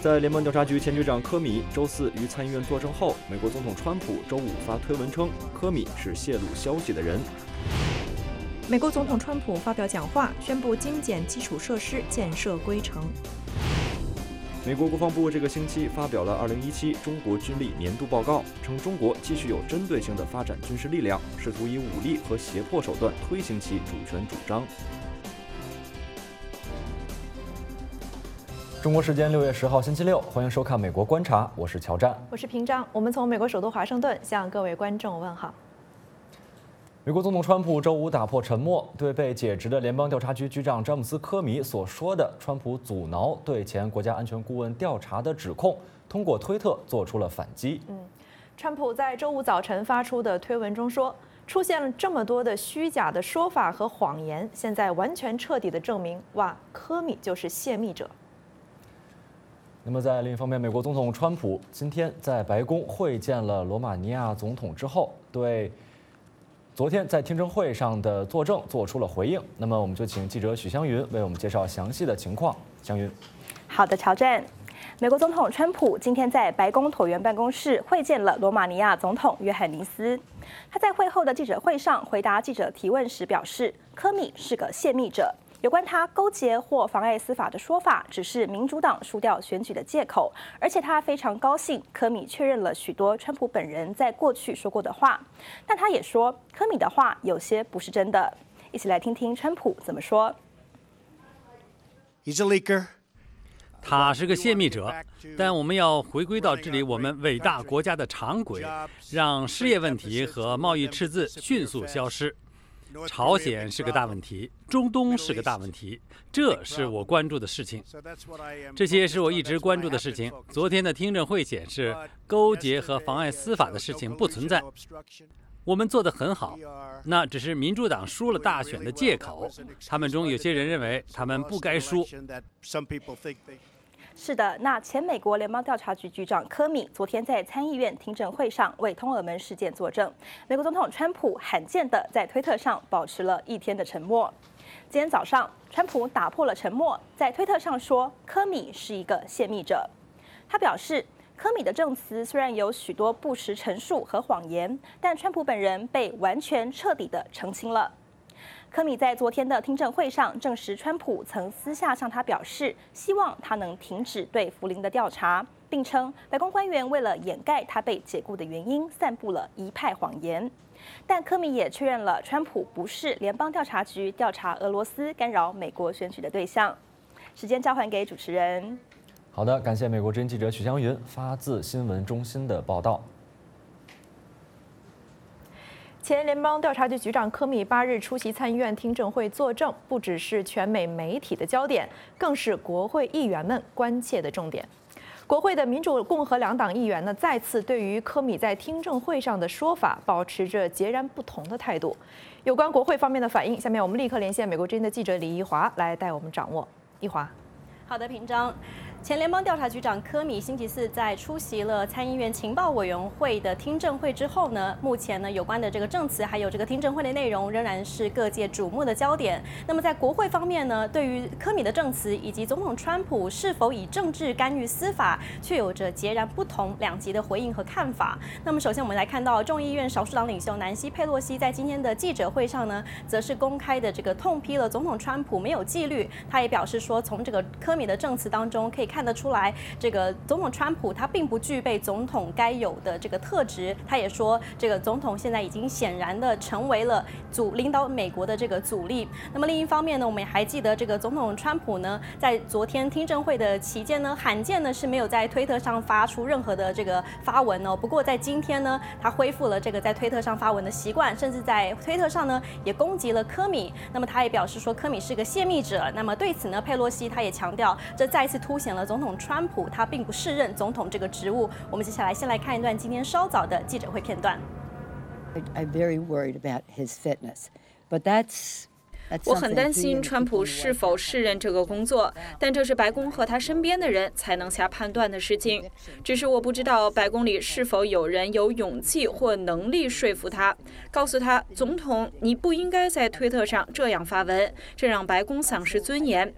在联邦调查局前局长科米周四于参议院作证后，美国总统川普周五发推文称，科米是泄露消息的人。 美国总统川普发表讲话，宣布精简基础设施建设规程。 美国国防部这个星期发表了2017中国军力年度报告，称中国继续有针对性地发展军事力量，试图以武力和胁迫手段推行其主权主张。中国时间6月10号星期六，欢迎收看《美国观察》，我是乔战， 我是平章。我们从美国首都华盛顿向各位观众问好。 美国总统川普周五打破沉默，对被解职的联邦调查局局长詹姆斯·科米所说的川普阻挠对前国家安全顾问调查的指控，通过推特做出了反击。 川普在周五早晨发出的推文中说，出现了这么多的虚假的说法和谎言，现在完全彻底的证明，科米就是泄密者。 那么在另一方面，美国总统川普今天在白宫会见了罗马尼亚总统之后，对昨天在听证会上的作证做出了回应。那么我们就请记者许湘云为我们介绍详细的情况。湘云， 好的，乔战。美国总统川普今天在白宫椭圆办公室会见了罗马尼亚总统约翰尼斯。他在会后的记者会上回答记者提问时表示，科米是个泄密者。有关他勾结或妨碍司法的说法，只是民主党输掉选举的借口，而且他非常高兴科米确认了许多川普本人在过去说过的话，但他也说科米的话有些不是真的。一起来听听川普怎么说。 He's a leaker. 他是个泄密者，但我们要回归到治理我们伟大国家的常轨，让失业问题和贸易赤字迅速消失。朝鲜是个大问题，中东是个大问题，这是我关注的事情。这些是我一直关注的事情。昨天的听证会显示，勾结和妨碍司法的事情不存在。我们做得很好，那只是民主党输了大选的借口。他们中有些人认为他们不该输。 是的，那前美国联邦调查局局长科米昨天在参议院听证会上为通俄门事件作证。美国总统川普罕见地在推特上保持了1天的沉默。今天早上，川普打破了沉默，在推特上说科米是一个泄密者。他表示，科米的证词虽然有许多不实陈述和谎言，但川普本人被完全彻底地澄清了。科米在昨天的听证会上证实，川普曾私下向他表示，希望他能停止对福林的调查，并称白宫官员为了掩盖他被解雇的原因，散布了一派谎言。但科米也确认了，川普不是联邦调查局调查俄罗斯干扰美国选举的对象。时间交还给主持人。 好的，感谢美国之音记者许湘云发自新闻中心的报道。 前联邦调查局局长科米8日出席参议院听证会作证，不只是全美媒体的焦点，更是国会议员们关切的重点。国会的民主、共和两党议员呢，再次对于科米在听证会上的说法保持着截然不同的态度。有关国会方面的反应，下面我们立刻连线美国之音的记者李一华来带我们掌握。一华， 好的，平章。前联邦调查局长科米星期四在出席了参议院情报委员会的听证会之后呢，目前呢有关的这个证词还有这个听证会的内容仍然是各界瞩目的焦点。那么在国会方面呢，对于科米的证词以及总统川普是否以政治干预司法，却有着截然不同两极的回应和看法。那么首先我们来看到众议院少数党领袖南希佩洛西在今天的记者会上呢，则是公开的这个痛批了总统川普没有纪律。他也表示说，从这个科米的证词当中可以看得出来，这个总统川普他并不具备总统该有的这个特质。他也说，这个总统现在已经显然的成为了领导美国的这个阻力。那么另一方面呢，我们也还记得这个总统川普呢，在昨天听证会的期间呢，罕见的是没有在推特上发出任何的这个发文哦。不过在今天呢，他恢复了这个在推特上发文的习惯，甚至在推特上呢也攻击了科米。那么他也表示说，科米是个泄密者。那么对此呢，佩洛西他也强调，这再次凸显了总统川普他并不适任总统这个职务。我们接下来先来看一段今天稍早的记者会片段。 I'm very worried about his fitness, but that's 我很担心川普是否适任这个工作，但这是白宫和他身边的人才能下判断的事情。只是我不知道白宫里是否有人有勇气或能力说服他，告诉他，总统，你不应该在推特上这样发文，这让白宫丧失尊严。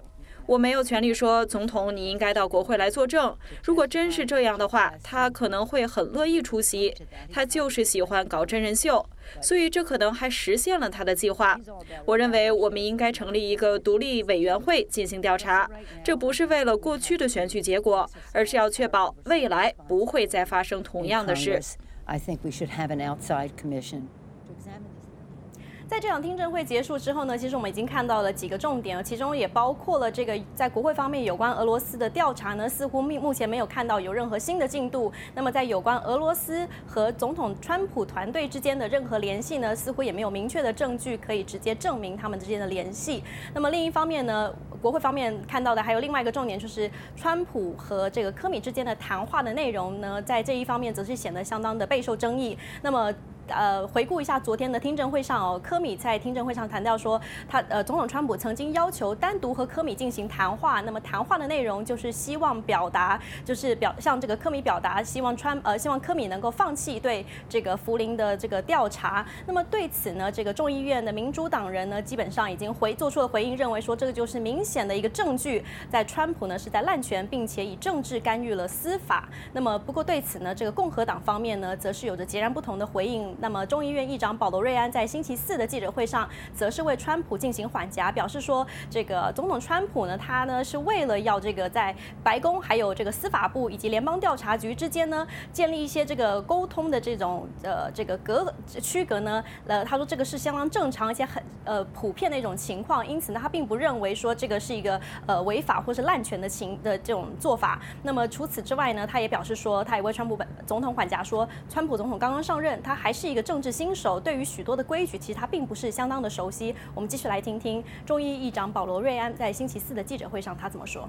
我没有权利说总统你应该到国会来作证。如果真是这样的话，他可能会很乐意出席。他就是喜欢搞真人秀，所以这可能还实现了他的计划。我认为我们应该成立一个独立委员会进行调查，这不是为了过去的选举结果，而是要确保未来不会再发生同样的事。 I think we should have an outside commission. 在这场听证会结束之后呢，其实我们已经看到了几个重点，其中也包括了这个在国会方面有关俄罗斯的调查呢，似乎目前没有看到有任何新的进度。那么在有关俄罗斯和总统川普团队之间的任何联系呢，似乎也没有明确的证据可以直接证明他们之间的联系。那么另一方面呢，国会方面看到的还有另外一个重点，就是川普和这个科米之间的谈话的内容呢，在这一方面则是显得相当的备受争议。那么回顾一下昨天的听证会上哦，科米在听证会上谈到说，总统川普曾经要求单独和科米进行谈话，那么谈话的内容就是希望表达，就是向这个科米表达希望科米能够放弃对这个福林的这个调查。那么对此呢，这个众议院的民主党人呢，基本上已经做出了回应，认为说这个就是明显的一个证据，在川普呢是在滥权，并且以政治干预了司法。那么不过对此呢，这个共和党方面呢，则是有着截然不同的回应。那么众议院议长保罗·瑞安在星期四的记者会上，则是为川普进行缓颊，表示说，这个总统川普呢，他呢是为了要这个在白宫还有这个司法部以及联邦调查局之间呢，建立一些这个沟通的这种这个区隔呢，他说这个是相当正常而且很普遍的一种情况，因此呢，他并不认为说这个是一个违法或是滥权的这种做法。那么除此之外呢，他也表示说，他也为川普总统缓颊说，川普总统刚刚上任，他还是一个政治新手，对于许多的规矩，其实他并不是相当的熟悉。我们继续来听听众议议长保罗·瑞安在星期四的记者会上他怎么说。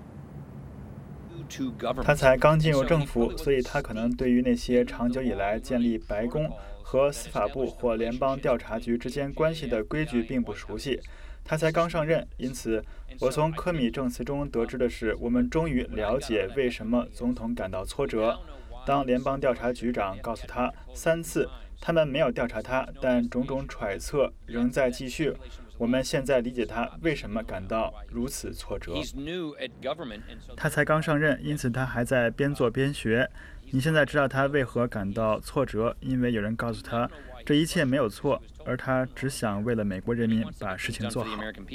他才刚进入政府，所以他可能对于那些长久以来建立白宫和司法部或联邦调查局之间关系的规矩并不熟悉。他才刚上任，因此我从科米证词中得知的是，我们终于了解为什么总统感到挫折。当联邦调查局长告诉他3次他们没有调查他，但种种揣测仍在继续，我们现在理解他为什么感到如此挫折。他才刚上任，因此他还在边做边学。你现在知道他为何感到挫折，因为有人告诉他这一切没有错，而他只想为了美国人民把事情做好。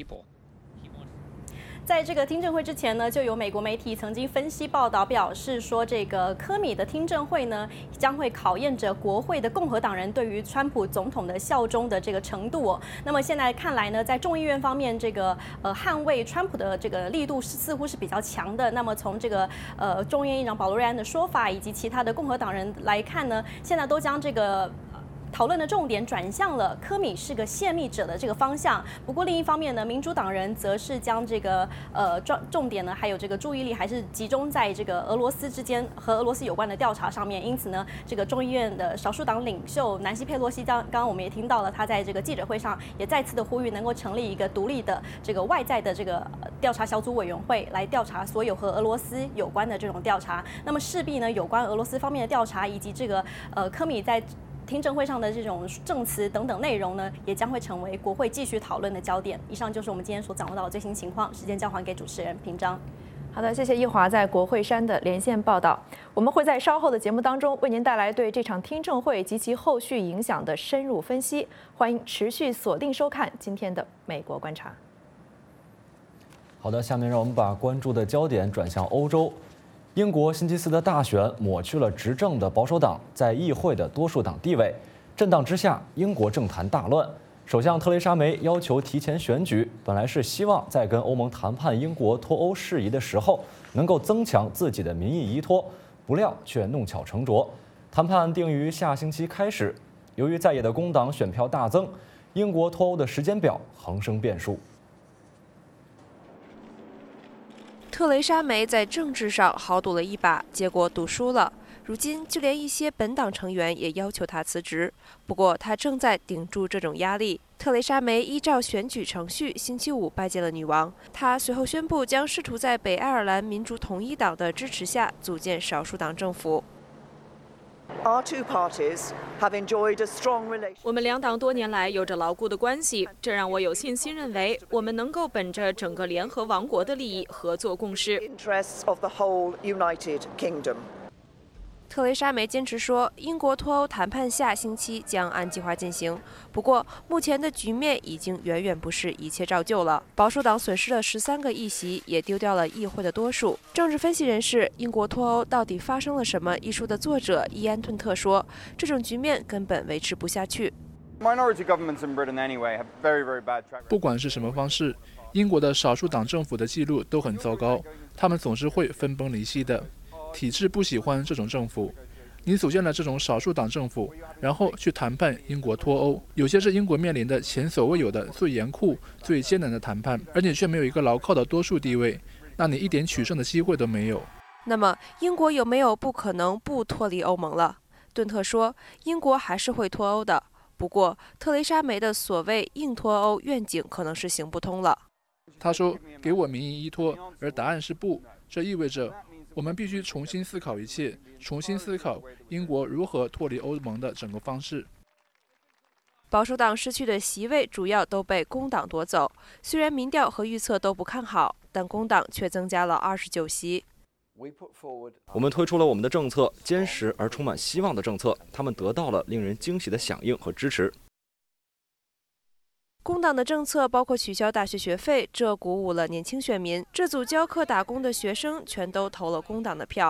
在这个听证会之前呢，就有美国媒体曾经分析报道表示说，这个科米的听证会呢，将会考验着国会的共和党人对于川普总统的效忠的这个程度哦。那么现在看来呢，在众议院方面，这个捍卫川普的这个力度似乎是比较强的。那么从这个众议院议长保罗·瑞安的说法以及其他的共和党人来看呢，现在都将这个讨论的重点转向了科米是个泄密者的这个方向。不过另一方面呢，民主党人则是将这个重点呢，还有这个注意力还是集中在这个俄罗斯之间和俄罗斯有关的调查上面。因此呢，这个众议院的少数党领袖南希·佩洛西刚刚我们也听到了，他在这个记者会上也再次的呼吁能够成立一个独立的这个外在的这个调查小组委员会来调查所有和俄罗斯有关的这种调查。那么势必呢，有关俄罗斯方面的调查以及这个科米在听证会上的这种证词等等内容呢，也将会成为国会继续讨论的焦点。以上就是我们今天所掌握到的最新情况。时间交还给主持人平章。 好的，谢谢易华在国会山的连线报道。我们会在稍后的节目当中为您带来对这场听证会及其后续影响的深入分析。欢迎持续锁定收看今天的美国观察。 好的，下面让我们把关注的焦点转向欧洲。英国星期四的大选抹去了执政的保守党在议会的多数党地位，震荡之下，英国政坛大乱。首相特蕾莎梅要求提前选举，本来是希望在跟欧盟谈判英国脱欧事宜的时候，能够增强自己的民意依托，不料却弄巧成拙。谈判定于下星期开始，由于在野的工党选票大增，英国脱欧的时间表横生变数。 特蕾莎梅在政治上豪赌了一把，结果赌输了。如今，就连一些本党成员也要求她辞职。不过，她正在顶住这种压力。特蕾莎梅依照选举程序，星期五拜见了女王。她随后宣布将试图在北爱尔兰民族统一党的支持下组建少数党政府。 our two parties have enjoyed a strong relationship. 我们两党多年来有着牢固的关系，这让我有信心认为我们能够本着整个联合王国的利益合作共事。 Interests of the whole United Kingdom. 特蕾莎梅坚持说，英国脱欧谈判下星期将按计划进行。不过，目前的局面已经远远不是一切照旧了。保守党损失了13个议席，也丢掉了议会的多数。政治分析人士《英国脱欧到底发生了什么》一书的作者伊安·顿特说，这种局面根本维持不下去。 不管是什么方式，英国的少数党政府的记录都很糟糕，他们总是会分崩离析的。体制不喜欢这种政府，你组建了这种少数党政府，然后去谈判英国脱欧，有些是英国面临的前所未有的最严酷、最艰难的谈判，而你却没有一个牢靠的多数地位，那你一点取胜的机会都没有。 那么，英国有没有不可能不脱离欧盟了？顿特说，英国还是会脱欧的。不过，特蕾莎梅的所谓硬脱欧愿景可能是行不通了。 他说：“给我民意依托，而答案是不，这意味着。”我们必须重新思考一切，重新思考英国如何脱离欧盟的整个方式。 保守党失去的席位主要都被工党夺走，虽然民调和预测都不看好，但工党却增加了29席。 我们推出了我们的政策，坚实而充满希望的政策，他们得到了令人惊喜的响应和支持。 工党的政策包括取消大学学费，这鼓舞了年轻选民。这组教课打工的学生全都投了工党的票。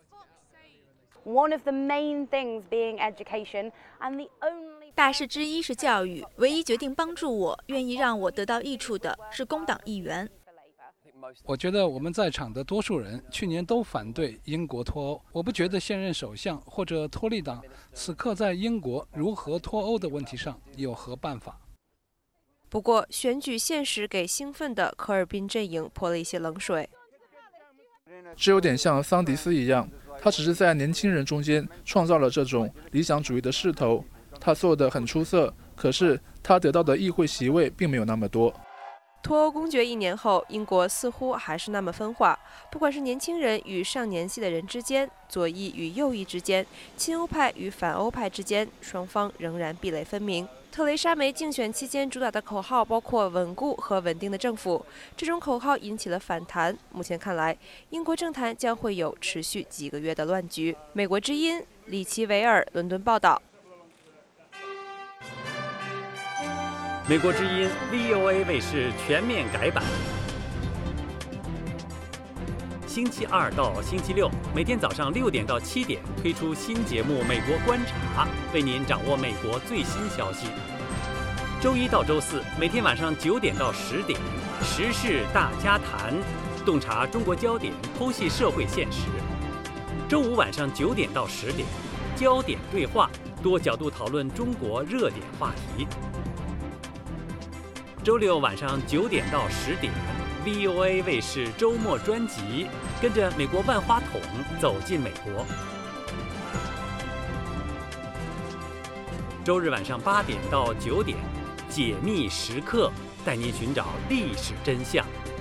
大事之一是教育，唯一决定帮助我、愿意让我得到益处的是工党议员。 我觉得我们在场的多数人去年都反对英国脱欧。我不觉得现任首相或者托利党此刻在英国如何脱欧的问题上有何办法。 不过，选举现实给兴奋的科尔宾阵营泼了一些冷水。 这有点像桑迪斯一样，他只是在年轻人中间创造了这种理想主义的势头。他做得很出色，可是他得到的议会席位并没有那么多。 脱欧公决1年后，英国似乎还是那么分化，不管是年轻人与上年纪的人之间，左翼与右翼之间，亲欧派与反欧派之间，双方仍然壁垒分明。特蕾莎梅竞选期间主打的口号包括稳固和稳定的政府，这种口号引起了反弹。目前看来，英国政坛将会有持续几个月的乱局。美国之音里奇维尔伦敦报道。 美国之音 VOA 卫视全面改版，星期2到星期6每天早上6点到7点推出新节目《美国观察》，为您掌握美国最新消息。周1到周4每天晚上9点到10点，时事大家谈，洞察中国焦点，剖析社会现实。周5晚上9点到10点，焦点对话，多角度讨论中国热点话题。周6晚上9点到10点 ，VOA 卫视周末专辑，跟着美国万花筒走进美国。周日晚上8点到9点，解密时刻，带您寻找历史真相。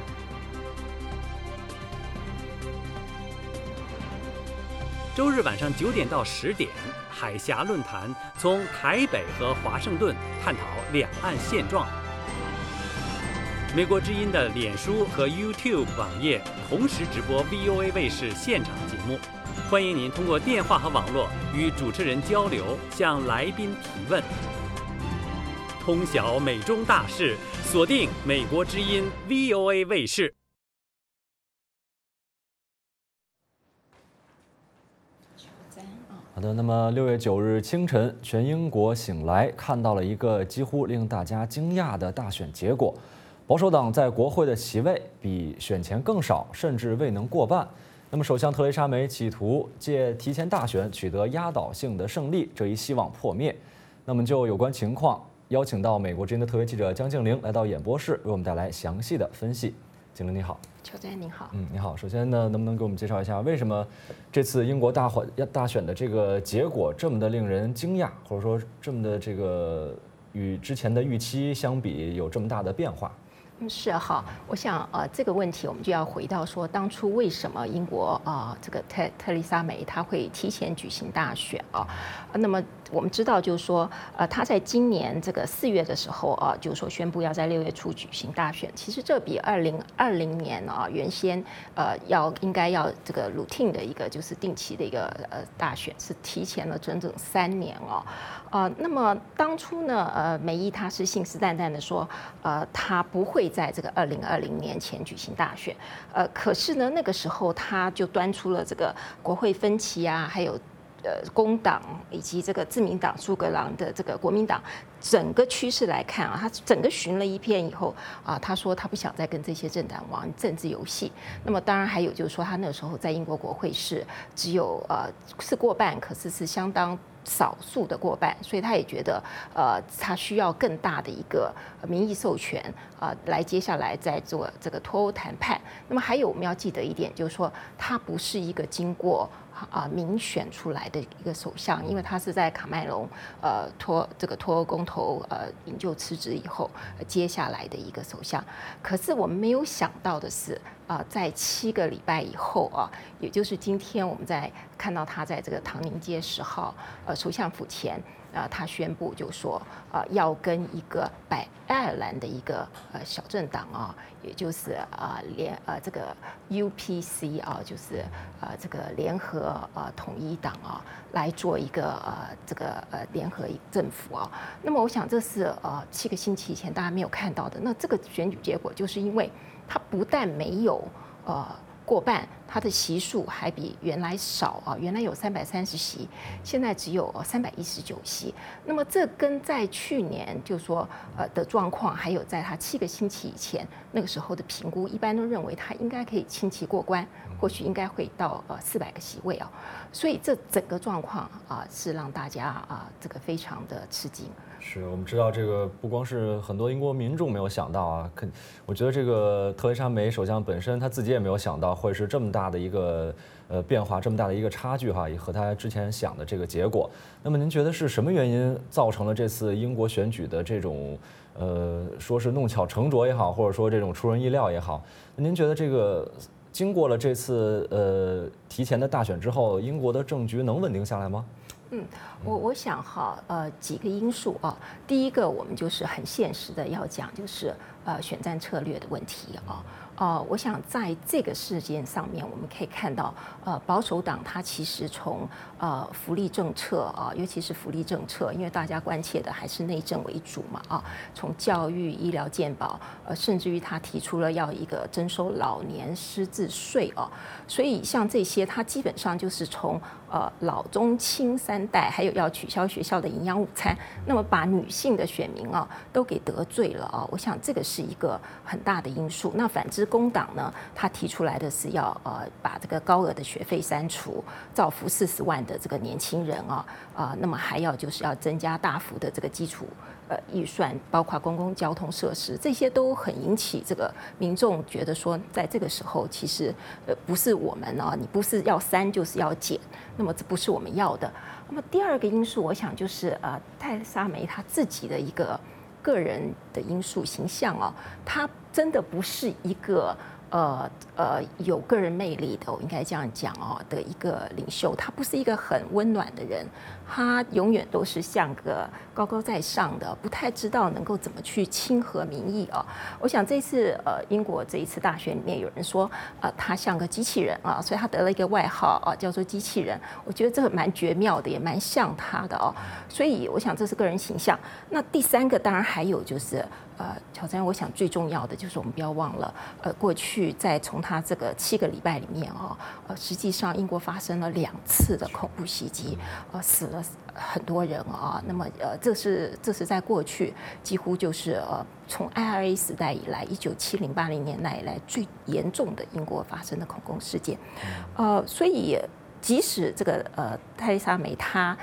周日晚上9点到10点，海峡论坛，从台北和华盛顿探讨两岸现状。美国之音的脸书和 YouTube 网页同时直播 VOA 卫视现场节目，欢迎您通过电话和网络与主持人交流，向来宾提问。通晓美中大事，锁定美国之音 VOA 卫视。 好的，那么6月9日清晨，全英国醒来，看到了一个几乎令大家惊讶的大选结果。保守党在国会的席位比选前更少，甚至未能过半。那么，首相特蕾莎梅企图借提前大选取得压倒性的胜利，这一希望破灭。那么，就有关情况，邀请到美国之音的特约记者江静玲来到演播室，为我们带来详细的分析。静玲你好。 邱总您好。 你好。首先呢，能不能给我们介绍一下，为什么这次英国大选的这个结果这么的令人惊讶，或者说这么的这个与之前的预期相比有这么大的变化？ 是哈，我想这个问题我们就要回到说，当初为什么英国这个特蕾莎梅她会提前举行大选啊？那么我们知道就是说，她在今年这个4月的时候就是说宣布要在6月初举行大选。其实这比2020年原先应该要这个 routine 的一个就是定期的一个大选是提前了整整3年那么当初呢梅姨她是信誓旦旦的说她不会在这个2020年前举行大选，可是呢那个时候她就端出了这个国会分歧啊，还有工党以及这个自民党苏格兰的这个国民党整个趋势来看他整个巡了一遍以后他说他不想再跟这些政党玩政治游戏。那么当然还有就是说，他那个时候在英国国会是只有是过半，可是是相当少数的过半，所以他也觉得他需要更大的一个民意授权来接下来再做这个脱欧谈判。那么还有我们要记得一点，就是说他不是一个经过民选出来的一个首相，因为他是在卡麦隆脱欧公投引咎辞职以后接下来的一个首相。可是我们没有想到的是在7个礼拜以后也就是今天我们在看到他在这个唐宁街10号首相府前他宣布就说要跟一个爱尔兰的一个小政党也就是这个 UPC 就是这个联合统一党来做一个这个联合政府那么我想这是7个星期以前大家没有看到的。那这个选举结果就是因为它不但没有过半，它的席数还比原来少原来有330席，现在只有319席。那么这跟在去年就是说的状况，还有在他7个星期以前那个时候的评估，一般都认为他应该可以轻骑过关，或许应该会到400个席位所以这整个状况是让大家这个非常的吃惊。 是我们知道这个不光是很多英国民众没有想到我觉得这个特蕾莎梅首相本身他自己也没有想到会是这么大的一个变化，这么大的一个差距也和他之前想的这个结果。那么您觉得是什么原因造成了这次英国选举的这种说是弄巧成拙也好，或者说这种出人意料也好？您觉得这个经过了这次提前的大选之后，英国的政局能稳定下来吗？ 我想几个因素第一个我们就是很现实的要讲，就是选战策略的问题我想在这个事件上面，我们可以看到保守党它其实从福利政策尤其是福利政策，因为大家关切的还是内政为主嘛从教育、医疗、健保甚至于他提出了要一个征收老年失智税所以像这些它基本上就是从老中青3代，还有要取消学校的营养午餐，那么把女性的选民都给得罪了我想这个是一个很大的因素。那反之工党呢，他提出来的是要把这个高额的学费删除，造福40万的这个年轻人那么还要就是要增加大幅的这个基础预算，包括公共交通设施，这些都很引起这个民众觉得说，在这个时候其实不是我们你不是要删就是要减，那么这不是我们要的。那么第二个因素，我想就是特蕾莎梅她自己的一个个人的因素形象她真的不是一个有个人魅力的，我应该这样讲的一个领袖，他不是一个很温暖的人，他永远都是像个高高在上的，不太知道能够怎么去亲和民意我想这次英国这一次大选里面有人说他像个机器人所以他得了一个外号叫做机器人。我觉得这个蛮绝妙的，也蛮像他的所以我想这是个人形象。那第三个当然还有就是乔治，我想最重要的就是我们不要忘了过去在从他这个7个礼拜里面实际上英国发生了2次的恐怖袭击死了很多人那么这是在过去几乎就是从 IRA 时代以来1970、80年代以来最严重的英国发生的恐攻事件所以即使这个特蕾莎梅她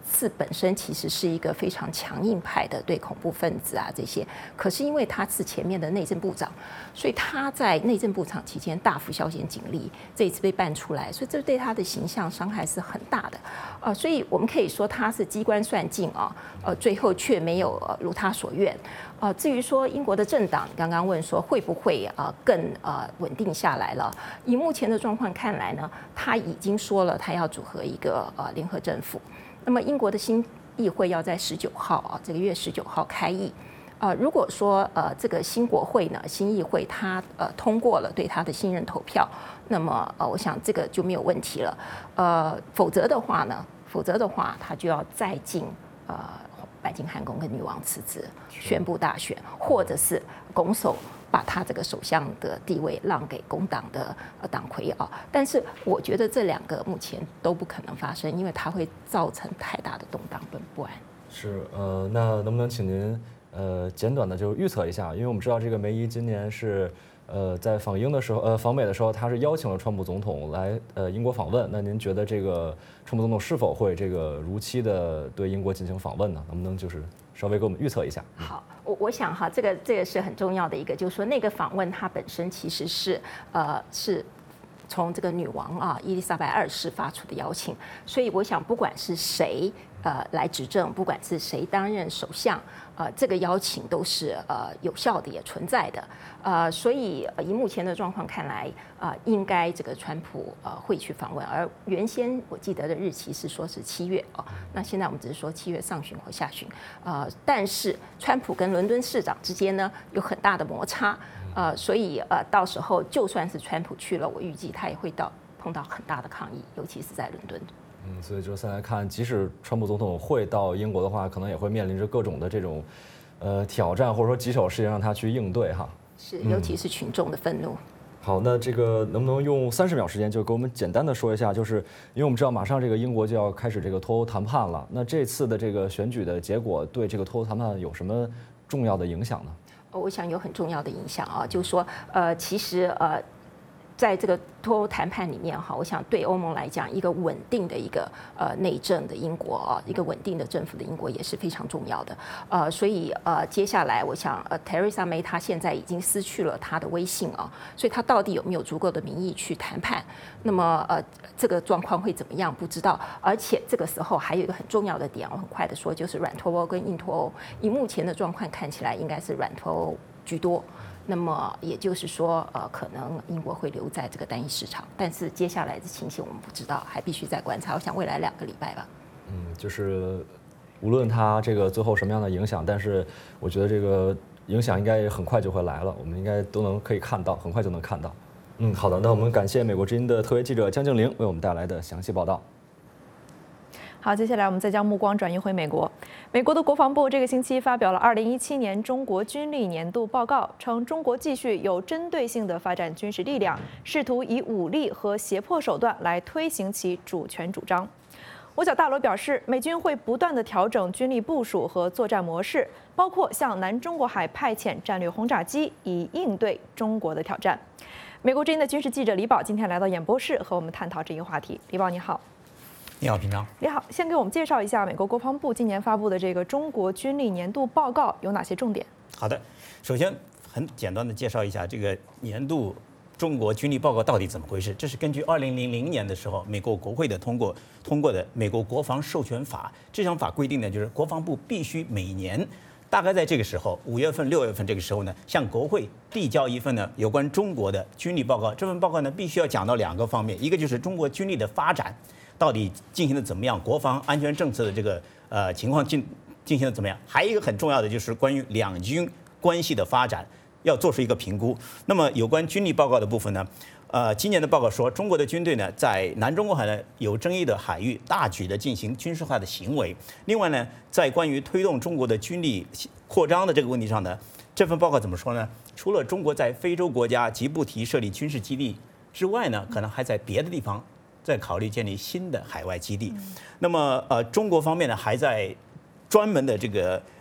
字本身其实是一个非常强硬派的对恐怖分子啊这些，可是因为他是前面的内政部长，所以他在内政部长期间大幅削减警力，这一次被办出来，所以这对他的形象伤害是很大的。所以我们可以说他是机关算尽啊，最后却没有如他所愿。至于说英国的政党，刚刚问说会不会更稳定下来了？以目前的状况看来呢，他已经说了他要组合一个联合政府。那么英国的新议会要在19号这个月19号开议。如果说这个新国会呢，新议会它通过了对他的信任投票，那么我想这个就没有问题了。否则的话，他就要再进白金汉宫跟女王辞职，宣布大选，或者是拱手把他这个首相的地位让给工党的党魁啊。但是我觉得这两个目前都不可能发生，因为它会造成太大的动荡跟不安。 是那能不能请您简短的就预测一下？因为我们知道这个梅姨今年是在访英的时候，访美的时候，他是邀请了川普总统来英国访问。那您觉得这个川普总统是否会这个如期的对英国进行访问呢？能不能就是稍微给我们预测一下？ 好，我想哈，这个是很重要的一个，就是说那个访问它本身其实是从这个女王伊丽莎白2世发出的邀请，所以我想不管是谁来执政，不管是谁担任首相，这个邀请都是有效的，也存在的。所以以目前的状况看来，应该这个川普会去访问。而原先我记得的日期是说是7月那现在我们只是说7月上旬或下旬。但是川普跟伦敦市长之间呢有很大的摩擦，所以到时候就算是川普去了，我预计他也会碰到很大的抗议，尤其是在伦敦。 所以就现在看，即使川普总统会到英国的话，可能也会面临着各种的这种挑战，或者说棘手事情让他去应对哈。 是，尤其是群众的愤怒。 好，那这个能不能用30秒时间就给我们简单的说一下？就是因为我们知道马上这个英国就要开始这个脱欧谈判了，那这次的这个选举的结果对这个脱欧谈判有什么重要的影响呢？ 我想有很重要的影响就是说其实在这个脱欧谈判里面我想对欧盟来讲，一个稳定的一个内政的英国一个稳定的政府的英国也是非常重要的。所以接下来我想Theresa May 她现在已经失去了她的威信所以她到底有没有足够的民意去谈判？那么这个状况会怎么样？不知道。而且这个时候还有一个很重要的点，我很快的说，就是软脱欧跟硬脱欧。以目前的状况看起来，应该是软脱欧居多。那么也就是说，可能英国会留在这个单一市场，但是接下来的情形我们不知道，还必须再观察。我想未来2个礼拜吧。 就是无论它这个最后什么样的影响，但是我觉得这个影响应该很快就会来了，我们应该都可以看到，很快就能看到。好的，那我们感谢美国之音的特约记者江静玲为我们带来的详细报道。 好，接下来我们再将目光转移回美国。美国的国防部这个星期发表了2017年中国军力年度报告，称中国继续有针对性地发展军事力量，试图以武力和胁迫手段来推行其主权主张。五角大楼表示，美军会不断地调整军力部署和作战模式，包括向南中国海派遣战略轰炸机，以应对中国的挑战。美国之音的军事记者李宝今天来到演播室，和我们探讨这一话题。李宝，你好。 你好，平常。 你好，先给我们介绍一下美国国防部今年发布的这个中国军力年度报告有哪些重点？ 好的，首先很简单的介绍一下这个年度中国军力报告到底怎么回事。这是根据2000年的时候美国国会的通过的美国国防授权法。这项法规定呢，就是国防部必须每年大概在这个时候5月份、6月份这个时候呢，向国会递交一份呢有关中国的军力报告。这份报告呢必须要讲到2个方面，一个就是中国军力的发展到底进行的怎么样，国防安全政策的这个情况进行的怎么样，还有一个很重要的就是关于两军关系的发展要做出一个评估。那么有关军力报告的部分呢，今年的报告说，中国的军队呢在南中国海呢有争议的海域大举的进行军事化的行为。另外呢，在关于推动中国的军力扩张的这个问题上呢，这份报告怎么说呢？除了中国在非洲国家吉布提设立军事基地之外呢，可能还在别的地方在考虑建立新的海外基地。那么中国方面呢，还在专门的这个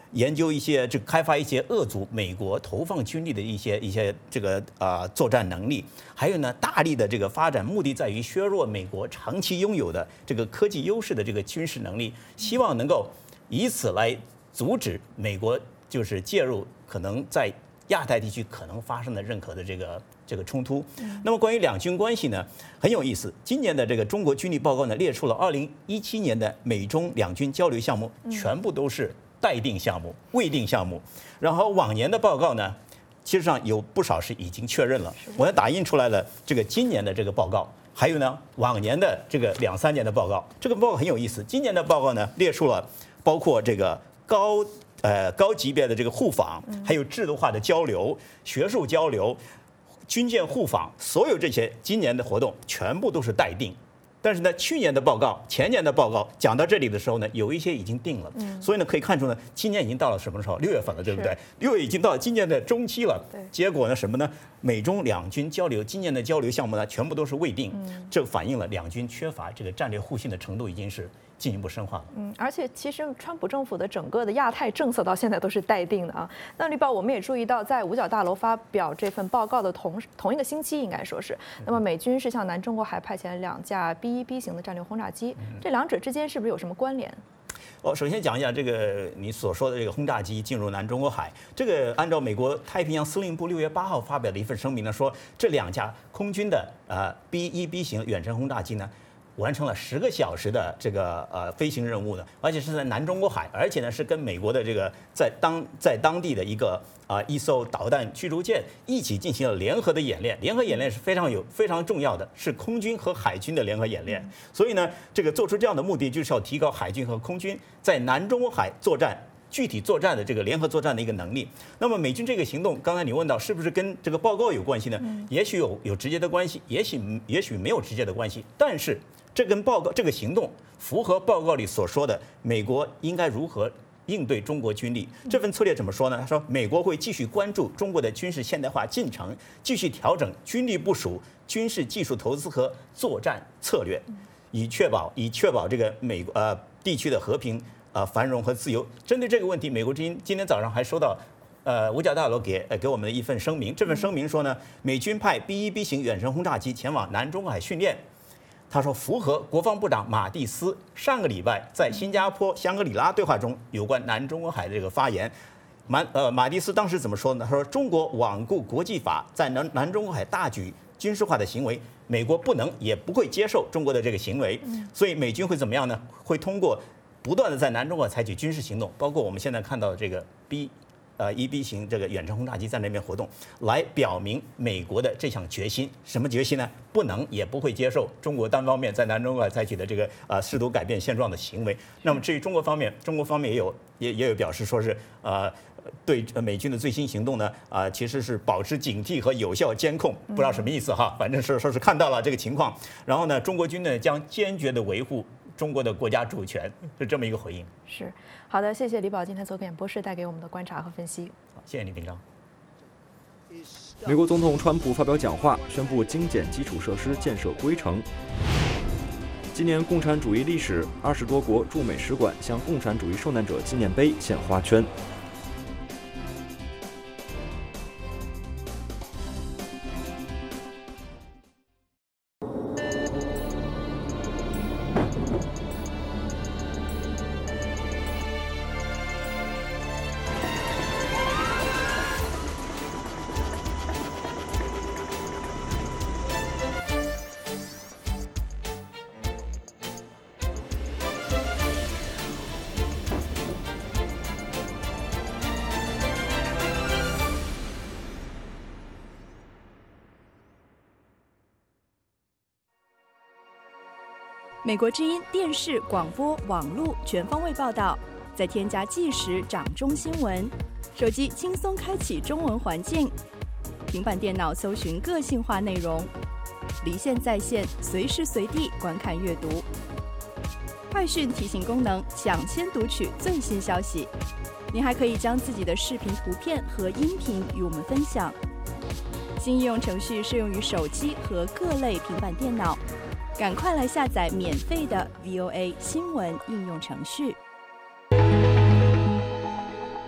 研究一些开发一些遏阻美国投放军力的一些这个作战能力，还有呢大力的这个发展，目的在于削弱美国长期拥有的这个科技优势的这个军事能力，希望能够以此来阻止美国就是介入可能在亚太地区可能发生的任何的这个冲突。那么关于两军关系呢，很有意思。今年的这个中国军力报告呢，列出了2017年的美中两军交流项目，全部都是待定项目、未定项目。然后往年的报告呢，其实上有不少是已经确认了。我还打印出来了这个今年的这个报告，还有呢往年的这个2、3年的报告。这个报告很有意思。今年的报告呢，列出了包括这个高级别的这个互访，还有制度化的交流、学术交流、军舰互访，所有这些今年的活动全部都是待定。但是呢，去年的报告、前年的报告讲到这里的时候呢，有一些已经定了。所以呢，可以看出呢，今年已经到了什么时候？6月份了，对不对？6月已经到了今年的中期了。结果呢，什么呢？美中两军交流，今年的交流项目呢，全部都是未定。这反映了两军缺乏这个战略互信的程度已经是进一步深化了。 而且其实川普政府的整个的亚太政策到现在都是待定的啊。那绿报我们也注意到，在五角大楼发表这份报告的同一个星期，应该说是，那么美军是向南中国海派遣2架 B-1B 型的战略轰炸机，这两者之间是不是有什么关联？ 首先讲一下这个你所说的这个轰炸机进入南中国海，这个按照美国太平洋司令部6月8号发表的一份声明呢，说这2架空军的B-1B 型远程轰炸机呢，完成了10个小时的这个飞行任务的，而且是在南中国海，而且呢是跟美国的这个在当地的一个一艘导弹驱逐舰一起进行了联合的演练。联合演练是非常重要的，是空军和海军的联合演练。所以呢，这个做出这样的目的，就是要提高海军和空军在南中国海具体作战的这个联合作战的一个能力。那么美军这个行动，刚才你问到是不是跟这个报告有关系呢？也许有直接的关系，也许没有直接的关系，但是这跟报告这个行动符合报告里所说的美国应该如何应对中国军力。这份策略怎么说呢？他说美国会继续关注中国的军事现代化进程，继续调整军力部署、军事技术投资和作战策略，以确保这个地区的和平、繁荣和自由。针对这个问题，美国今天早上还收到五角大楼给我们的一份声明。这份声明说呢，美军派 B-1B 型远程轰炸机前往南中国海训练。他说符合国防部长马蒂斯上个礼拜在新加坡香格里拉对话中有关南中国海的这个发言。马蒂斯当时怎么说呢？他说中国罔顾国际法，在南中国海大举军事化的行为，美国不能也不会接受中国的这个行为。所以美军会怎么样呢？会通过不断的在南中国海采取军事行动，包括我们现在看到的这个 B-1B 型这个远程轰炸机在那边活动，来表明美国的这项决心。什么决心呢？不能也不会接受中国单方面在南中国海采取的这个试图改变现状的行为。那么至于中国方面也有表示说是对美军的最新行动呢其实是保持警惕和有效监控，不知道什么意思哈，反正是说是看到了这个情况，然后呢中国军呢将坚决的维护中国的国家主权，是这么一个回应。 是好的，谢谢李宝今天做演播室带给我们的观察和分析。 好，谢谢李平章。 美国总统川普发表讲话，宣布精简基础设施建设规程。纪念共产主义历史，20多国驻美使馆向共产主义受难者纪念碑献花圈。 美国之音电视、广播、网络全方位报道，再添加即时掌中新闻，手机轻松开启中文环境，平板电脑搜寻个性化内容，离线在线，随时随地观看阅读。快讯提醒功能，抢先读取最新消息。您还可以将自己的视频、图片和音频与我们分享。新应用程序适用于手机和各类平板电脑。赶快来下载免费的 VOA 新闻应用程序。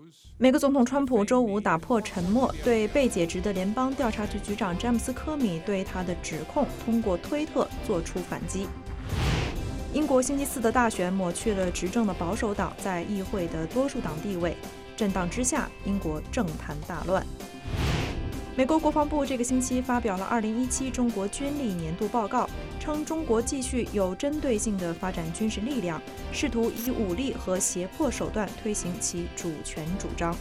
美国总统川普周五打破沉默，对被解职的联邦调查局局长詹姆斯·科米对他的指控通过推特做出反击。英国星期四的大选抹去了执政的保守党在议会的多数党地位，震荡之下，英国政坛大乱。美国国防部这个星期发表了2017中国军力年度报告，称中国继续有针对性地发展军事力量，试图以武力和胁迫手段推行其主权主张。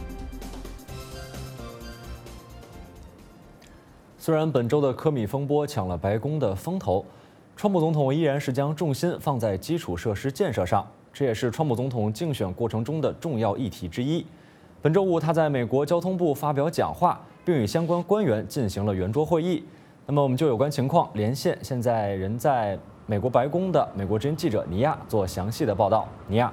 虽然本周的科米风波抢了白宫的风头，川普总统依然是将重心放在基础设施建设上，这也是川普总统竞选过程中的重要议题之一。本周五，他在美国交通部发表讲话，并与相关官员进行了圆桌会议。那么，我们就有关情况连线现在人在美国白宫的美国之音记者尼亚做详细的报道。尼亚。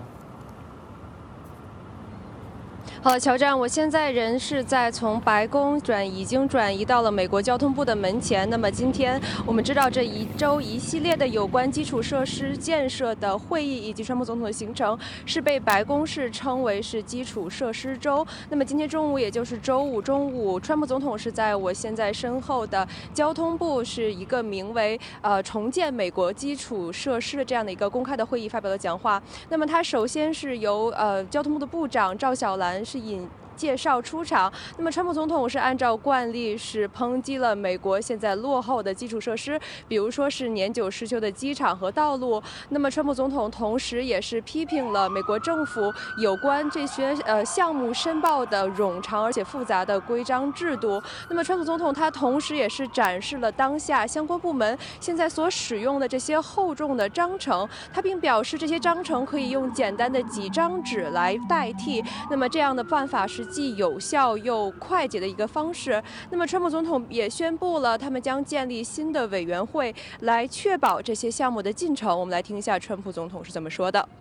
好了，乔战，我现在人是在从白宫已经转移到了美国交通部的门前。那么今天我们知道这一周一系列的有关基础设施建设的会议以及川普总统的行程，是被白宫是称为是基础设施周。那么今天中午，也就是周五中午，川普总统是在我现在身后的交通部是一个名为重建美国基础设施的这样的一个公开的会议发表了讲话。那么他首先是由交通部的部长赵小兰是介绍出场。那么川普总统是按照惯例是抨击了美国现在落后的基础设施，比如说是年久失修的机场和道路。那么川普总统同时也是批评了美国政府有关这些项目申报的冗长而且复杂的规章制度。那么川普总统他同时也是展示了当下相关部门现在所使用的这些厚重的章程，他并表示这些章程可以用简单的几张纸来代替。那么这样的办法是既有效又快捷的一个方式。那么川普总统也宣布了，他们将建立新的委员会来确保这些项目的进程。我们来听一下川普总统是怎么说的。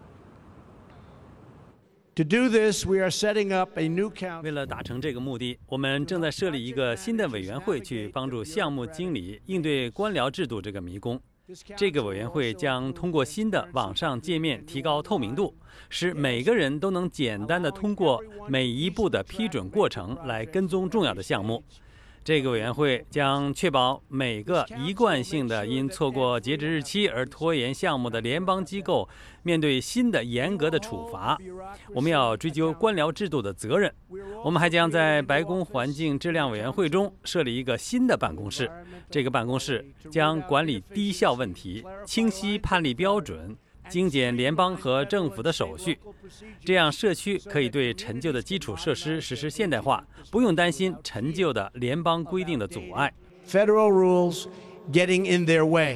为了达成这个目的，我们正在设立一个新的委员会，去帮助项目经理应对官僚制度这个迷宫。这个委员会将通过新的网上界面提高透明度，使每个人都能简单地通过每一步的批准过程来跟踪重要的项目。这个委员会将确保每个一贯性的因错过截止日期而拖延项目的联邦机构面对新的严格的处罚。我们要追究官僚制度的责任。我们还将在白宫环境质量委员会中设立一个新的办公室，这个办公室将管理低效问题，清晰判例标准，精简联邦和政府的手续，这样社区可以对陈旧的基础设施实施现代化，不用担心陈旧的联邦规定的阻碍。 Federal rules getting in their way.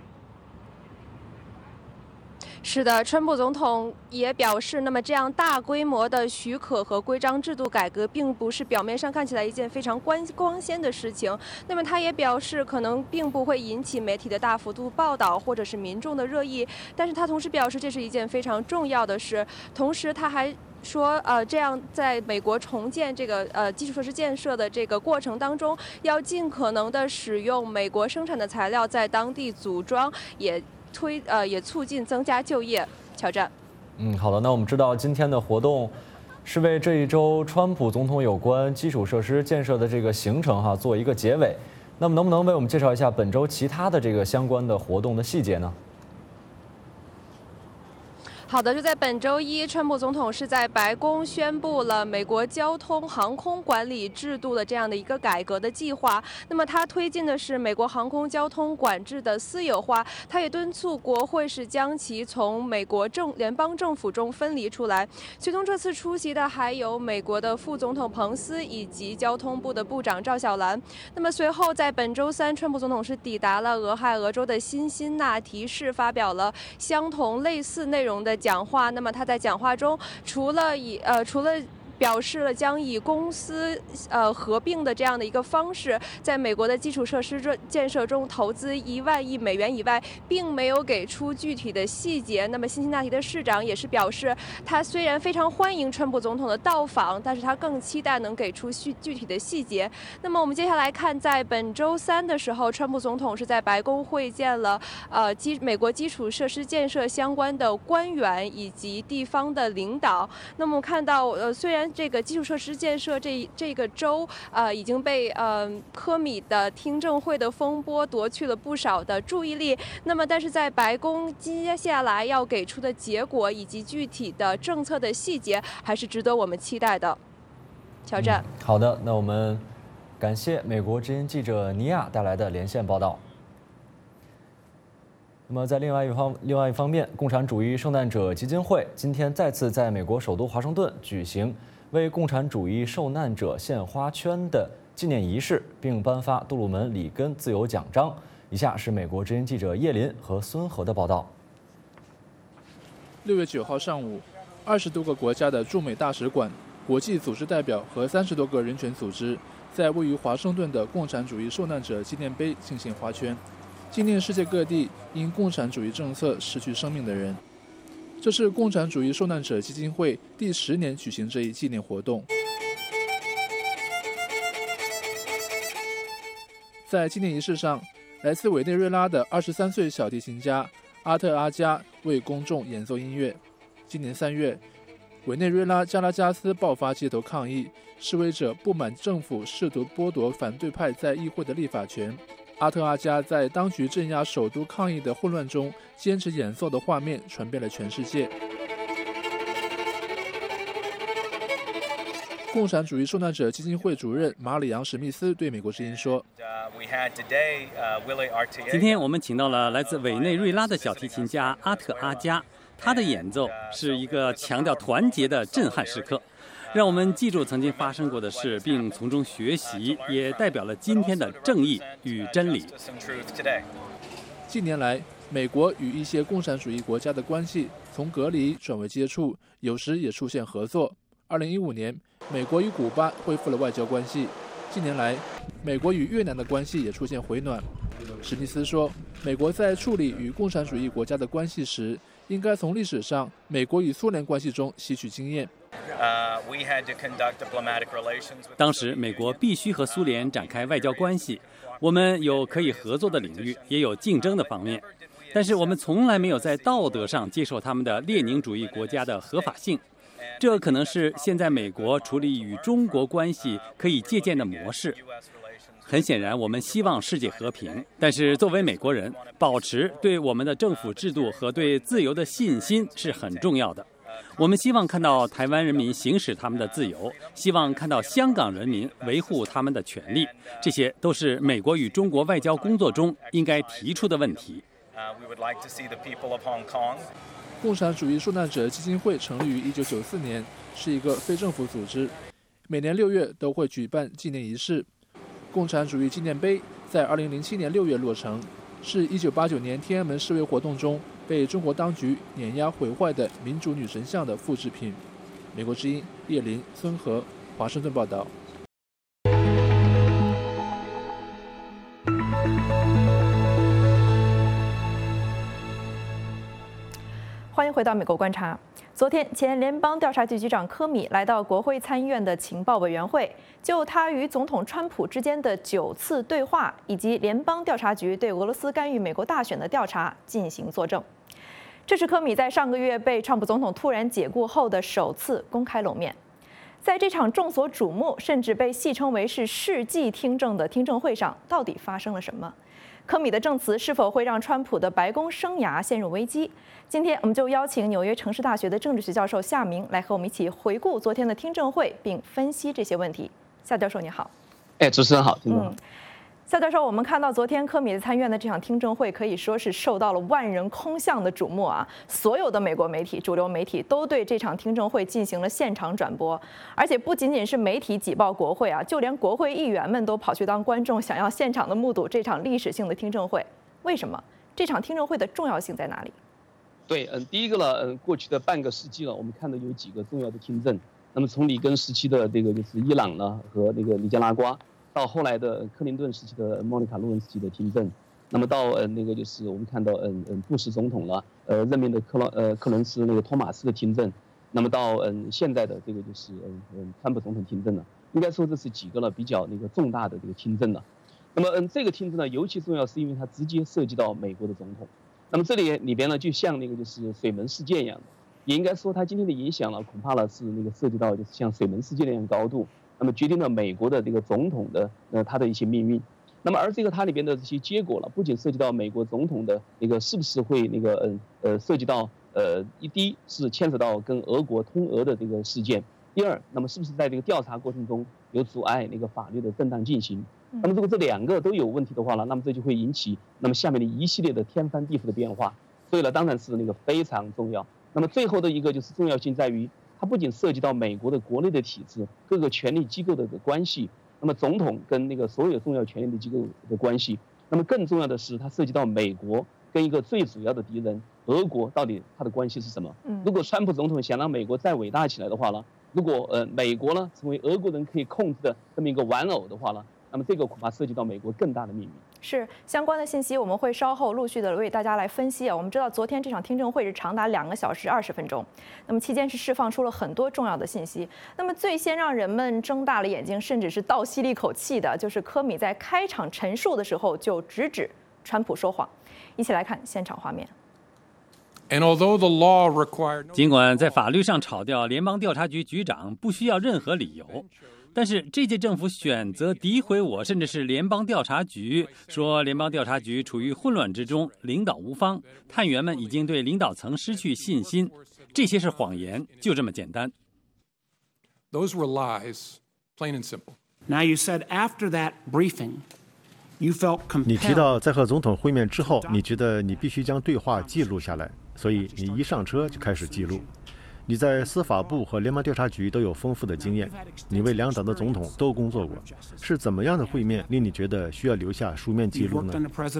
是的，川普总统也表示，那么这样大规模的许可和规章制度改革，并不是表面上看起来一件非常光鲜的事情。那么他也表示，可能并不会引起媒体的大幅度报道或者是民众的热议，但是他同时表示这是一件非常重要的事。同时他还说，这样在美国重建这个基础设施建设的这个过程当中，要尽可能的使用美国生产的材料，在当地组装，也促进增加就业。乔战。 好的，那我们知道今天的活动是为这一周川普总统有关基础设施建设的这个行程做一个结尾。那么能不能为我们介绍一下本周其他的这个相关的活动的细节呢？ 好的，就在本周一，川普总统是在白宫宣布了美国交通航空管理制度的这样的一个改革的计划。那么他推进的是美国航空交通管制的私有化，他也敦促国会是将其从美国联邦政府中分离出来。随同这次出席的还有美国的副总统彭斯以及交通部的部长赵小兰。那么随后在本周三，川普总统是抵达了俄亥俄州的辛辛那提市，发表了相同类似内容的讲话。那么他在讲话中除了表示了将以公司合并的这样的一个方式，在美国的基础设施建设中投资1万亿美元以外，并没有给出具体的细节。那么辛辛那提的市长也是表示，他虽然非常欢迎川普总统的到访，但是他更期待能给出具体的细节。那么我们接下来看，在本周3的时候，川普总统是在白宫会见了美国基础设施建设相关的官员以及地方的领导。那么我们看到，虽然这个基础设施建设这个州已经被科米的听证会的风波夺去了不少的注意力，那么但是在白宫接下来要给出的结果以及具体的政策的细节，还是值得我们期待的。乔战， 好的，那我们感谢美国之音记者尼亚带来的连线报道。那么在另外一方面，共产主义受难者基金会今天再次在美国首都华盛顿举行为共产主义受难者献花圈的纪念仪式，并颁发杜鲁门里根自由奖章。以下是美国之音记者叶林和孙和的报道。 6月9号上午，20多个国家的驻美大使馆、国际组织代表和30多个人权组织，在位于华盛顿的共产主义受难者纪念碑进行花圈，纪念世界各地因共产主义政策失去生命的人。这是共产主义受难者基金会第10年举行这一纪念活动。在纪念仪式上，来自委内瑞拉的23岁小提琴家阿特阿加为公众演奏音乐。今年3月，委内瑞拉加拉加斯爆发街头抗议，示威者不满政府试图剥夺反对派在议会的立法权。阿特阿加在当局镇压首都抗议的混乱中坚持演奏的画面传遍了全世界。共产主义受难者基金会主任马里昂·史密斯对美国之音说：“ 今天我们请到了来自委内瑞拉的小提琴家阿特阿加，他的演奏是一个强调团结的震撼时刻。”让我们记住曾经发生过的事，并从中学习，也代表了今天的正义与真理。 近年来，美国与一些共产主义国家的关系从隔离转为接触，有时也出现合作。2015年，美国与古巴恢复了外交关系。近年来，美国与越南的关系也出现回暖。史密斯说，美国在处理与共产主义国家的关系时，应该从历史上美国与苏联关系中吸取经验。 当时，美国必须和苏联展开外交关系。我们有可以合作的领域，也有竞争的方面，但是我们从来没有在道德上接受他们的列宁主义国家的合法性。这可能是现在美国处理与中国关系可以借鉴的模式。很显然，我们希望世界和平，但是作为美国人，保持对我们的政府制度和对自由的信心是很重要的。我们希望看到台湾人民行使他们的自由，希望看到香港人民维护他们的权利，这些都是美国与中国外交工作中应该提出的问题。 共产主义受难者基金会成立于1994年，是一个非政府组织，每年6月都会举办纪念仪式。共产主义纪念碑在2007年6月落成，是1989年天安门示威活动中被中国当局碾压毁坏的民主女神像的复制品。美国之音叶林、孙和，华盛顿报道。 欢迎回到美国观察。昨天，前联邦调查局局长科米来到国会参议院的情报委员会，就他与总统川普之间的9次对话，以及联邦调查局对俄罗斯干预美国大选的调查进行作证。这是科米在上个月被川普总统突然解雇后的首次公开露面。在这场众所瞩目，甚至被戏称为是世纪听证的听证会上，到底发生了什么？科米的证词是否会让川普的白宫生涯陷入危机？今天我们就邀请纽约城市大学的政治学教授夏明来和我们一起回顾昨天的听证会，并分析这些问题。夏教授你好。 主持人好。 夏教授，我们看到昨天科米参议院的这场听证会可以说是受到了万人空巷的瞩目啊！所有的美国媒体、主流媒体都对这场听证会进行了现场转播，而且不仅仅是媒体挤爆国会啊，就连国会议员们都跑去当观众，想要现场的目睹这场历史性的听证会。为什么？这场听证会的重要性在哪里？ 对，第一个呢，过去的半个世纪了，我们看到有几个重要的听证。 那么从里根时期的这个就是伊朗呢和那个尼加拉瓜，到后来的克林顿时期的莫妮卡·卢文斯基的听证，那么到那个就是我们看到布什总统了任命的克伦斯那个托马斯的听证，那么到现在的这个就是川普总统听证了，应该说这是几个了比较那个重大的这个听证了。那么这个听证呢尤其重要，是因为它直接涉及到美国的总统。那么这里边呢就像那个就是水门事件一样的。也应该说，它今天的影响呢，恐怕呢是那个涉及到就是像水门事件那样高度，那么决定了美国的这个总统的他的一些命运。那么而这个它里边的这些结果了，不仅涉及到美国总统的那个是不是会那个涉及到第一是牵扯到跟俄国通俄的这个事件，第二，那么是不是在这个调查过程中有阻碍那个法律的正当进行？那么如果这两个都有问题的话呢，那么这就会引起那么下面的一系列的天翻地覆的变化。所以呢，当然是那个非常重要。那么最后的一个就是重要性在于，它不仅涉及到美国的国内的体制、各个权力机构的关系，那么总统跟那个所有重要权力的机构的关系，那么更重要的是，它涉及到美国跟一个最主要的敌人俄国到底它的关系是什么？如果川普总统想让美国再伟大起来的话呢，如果美国呢成为俄国人可以控制的这么一个玩偶的话呢，那么这个恐怕涉及到美国更大的命运。 是相关的信息，我们会稍后陆续的为大家来分析啊。我们知道昨天这场听证会是长达2个小时20分钟，那么期间是释放出了很多重要的信息。那么最先让人们睁大了眼睛，甚至是倒吸了一口气的，就是科米在开场陈述的时候就直指川普说谎。一起来看现场画面。 尽管在法律上炒掉联邦调查局局长不需要任何理由，但是这届政府选择诋毁我，甚至是联邦调查局，说联邦调查局处于混乱之中，领导无方，探员们已经对领导层失去信心，这些是谎言，就这么简单。 Those were lies, plain and simple. Now you said after that briefing, you felt compelled. 你提到在和总统会面之后，你觉得你必须将对话记录下来，所以你一上车就开始记录。你在司法部和联邦调查局都有丰富的经验，你为两党的总统都工作过，是怎么样的会面令你觉得需要留下书面记录呢？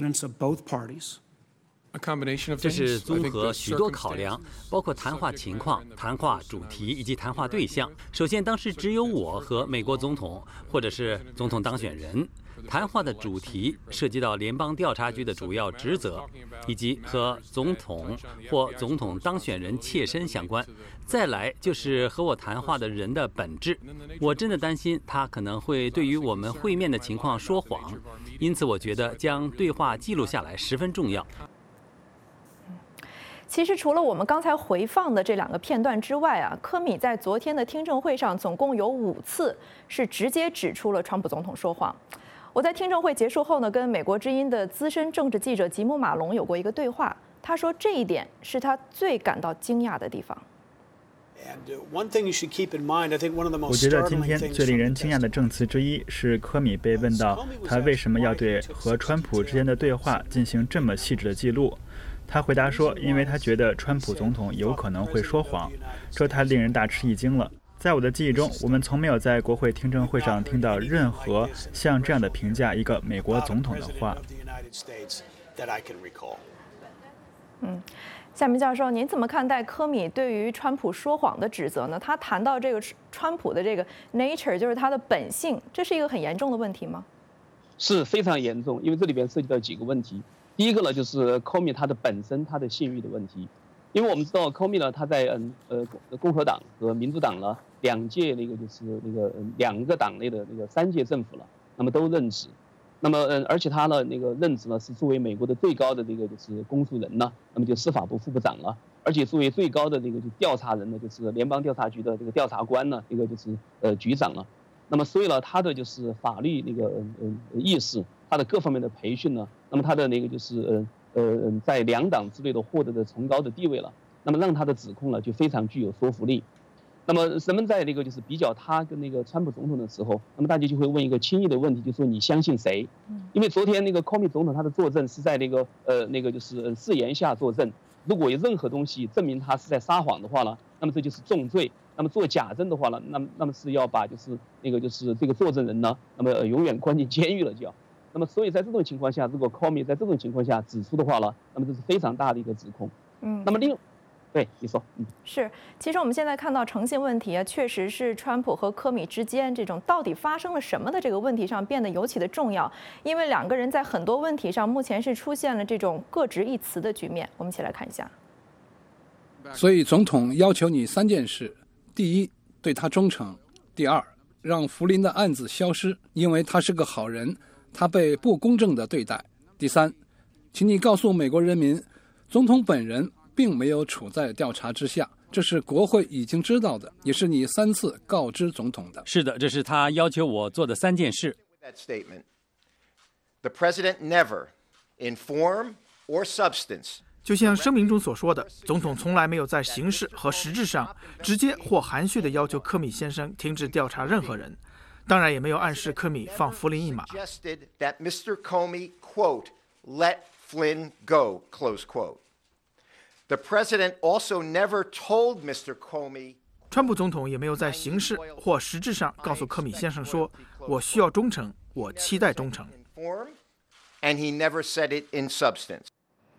这是综合许多考量，包括谈话情况、谈话主题以及谈话对象。首先，当时只有我和美国总统，或者是总统当选人。谈话的主题涉及到联邦调查局的主要职责，以及和总统或总统当选人切身相关。再来就是和我谈话的人的本质。我真的担心他可能会对于我们会面的情况说谎，因此我觉得将对话记录下来十分重要。 其实除了我们刚才回放的这2个片段之外啊，科米在昨天的听证会上总共有5次是直接指出了川普总统说谎。我在听证会结束后呢，跟美国之音的资深政治记者吉姆·马龙有过一个对话，他说这一点是他最感到惊讶的地方。 我觉得今天最令人惊讶的证词之一是科米被问到他为什么要对和川普之间的对话进行这么细致的记录。他回答说，因为他觉得川普总统有可能会说谎，这太令人大吃一惊了。在我的记忆中，我们从没有在国会听证会上听到任何像这样的评价一个美国总统的话。 夏明教授，您怎么看待科米对于川普说谎的指责呢？他谈到这个川普的这个 nature， 就是他的本性，这是一个很严重的问题吗？ 是非常严重，因为这里边涉及到几个问题。第一个呢，就是科米他的本身他的信誉的问题。因为我们知道科米呢，他在共和党和民主党呢2届那个就是那个2个党内的那个3届政府了，那么都任职。那么而且他呢那个任职呢是作为美国的最高的这个就是公诉人呢，那么就司法部副部长了，而且作为最高的这个就调查人呢，就是联邦调查局的这个调查官呢，这个就是局长了。那么所以呢，他的就是法律那个意识，他的各方面的培训呢，那么他的那个就是在2党之内的获得的崇高的地位了，那么让他的指控呢就非常具有说服力。那么人们在那个就是比较他跟那个川普总统的时候，那么大家就会问一个轻易的问题，就是说你相信谁？因为昨天那个科米总统他的作证是在那个就是誓言下作证，如果有任何东西证明他是在撒谎的话呢，那么这就是重罪。那么做假证的话呢，那么是要把就是那个就是这个作证人呢，那么永远关进监狱了就要。那么所以在这种情况下，如果科米在这种情况下指出的话呢，那么这是非常大的一个指控。那么对，你说， 是，其实我们现在看到诚信问题啊，确实是川普和科米之间这种到底发生了什么的这个问题上变得尤其的重要，因为两个人在很多问题上目前是出现了这种各执一词的局面。我们一起来看一下。 所以总统要求你3件事：第一，对他忠诚；第二，让福林的案子消失，因为他是个好人，他被不公正的对待；第三，请你告诉美国人民，总统本人并没有处在调查之下，这是国会已经知道的，也是你3次告知总统的。 是的，这是他要求我做的3件事。 The president never, in form or substance, 就像声明中所说的，总统从来没有在形式和实质上直接或含蓄地要求科米先生停止调查任何人，当然也没有暗示科米放福林一马。 suggested that Mr. Comey, quote, let Flynn go, close quote. The president also never told Mr. Comey. 川普总统也没有在形式或实质上告诉科米先生说：“我需要忠诚，我期待忠诚。” And he never said it in substance.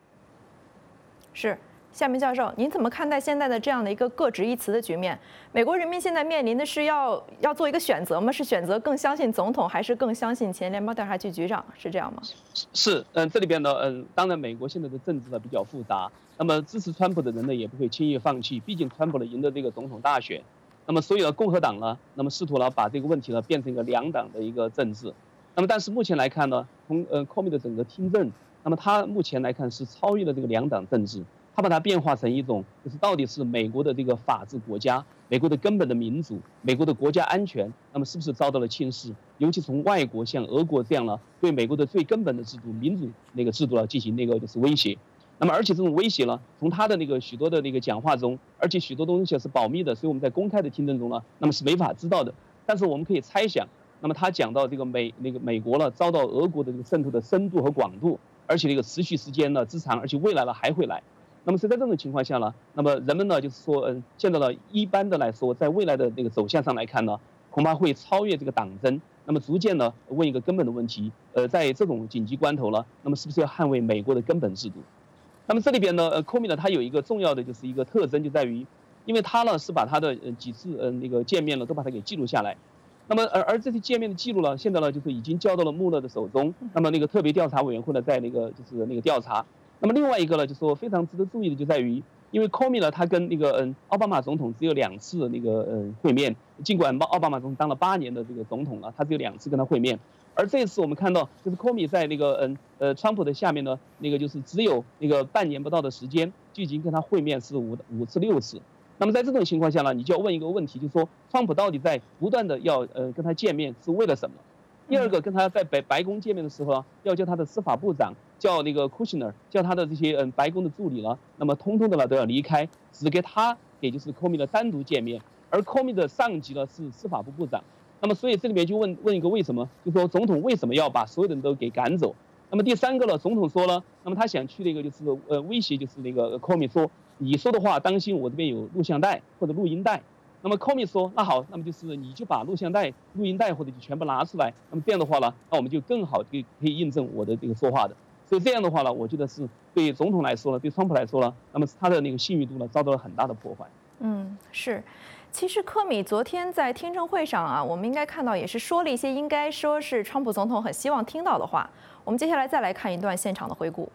是。夏明教授，您怎么看待现在的这样的一个各执一词的局面？美国人民现在面临的是要做一个选择吗？是选择更相信总统，还是更相信前联邦调查局局长？是这样吗？ 是，这里边呢，当然美国现在的政治呢比较复杂，那么支持川普的人呢也不会轻易放弃，毕竟川普呢赢得这个总统大选，那么所以呢共和党呢，那么试图呢把这个问题呢变成一个2党的一个政治，那么但是目前来看呢，从Comey的整个听证，那么他目前来看是超越了这个2党政治。他把它变化成一种，就是到底是美国的这个法治国家，美国的根本的民主，美国的国家安全，那么是不是遭到了侵蚀？尤其从外国像俄国这样呢，对美国的最根本的制度，民主那个制度呢进行那个就是威胁。那么而且这种威胁呢，从他的那个许多的那个讲话中，而且许多东西是保密的，所以我们在公开的听证中呢，那么是没法知道的。但是我们可以猜想，那么他讲到这个美国呢遭到俄国的这个渗透的深度和广度，而且这个持续时间呢之长，而且未来呢还会来。那么是在这种情况下呢，那么人们呢就是说，现在呢一般的来说，在未来的那个走向上来看呢，恐怕会超越这个党争，那么逐渐呢问一个根本的问题，在这种紧急关头呢，那么是不是要捍卫美国的根本制度？那么这里边呢，Comey呢他有一个重要的就是一个特征，就在于，因为他呢是把他的几次那个见面呢都把它给记录下来，那么而这些见面的记录呢，现在呢就是已经交到了穆勒的手中，那么那个特别调查委员会呢在那个就是那个调查。那么另外一个呢，就是说非常值得注意的就在于，因为 Comey 呢，他跟那个奥巴马总统只有2次那个会面，尽管奥巴马总统当了8年的这个总统了，他只有2次跟他会面，而这次我们看到就是 Comey 在那个川普的下面呢，那个就是只有那个半年不到的时间就已经跟他会面是5次6次。那么在这种情况下呢，你就要问一个问题，就是说川普到底在不断的要跟他见面是为了什么？第二个，跟他在白宫见面的时候，要叫他的司法部长，叫那个 Kushner， 叫他的这些白宫的助理了，那么通通的呢都要离开，只给他也就是 Comey 的单独见面，而 Comey 的上级呢是司法部部长。那么所以这里面就问一个为什么，就说总统为什么要把所有人都给赶走？那么第3个呢，总统说了，那么他想去那个就是威胁，就是那个 Comey 说，你说的话当心我这边有录像带或者录音带。那么 Comey 说，那好，那么就是你就把录像带、录音带或者就全部拿出来，那么这样的话呢，那我们就更好可以印证我的这个说话的。所以这样的话呢，我觉得是对总统来说呢，对川普来说呢，那么他的那个信誉度呢遭到了很大的破坏。 是。其实科米昨天在听证会上啊，我们应该看到也是说了一些应该说是川普总统很希望听到的话。我们接下来再来看一段现场的回顾。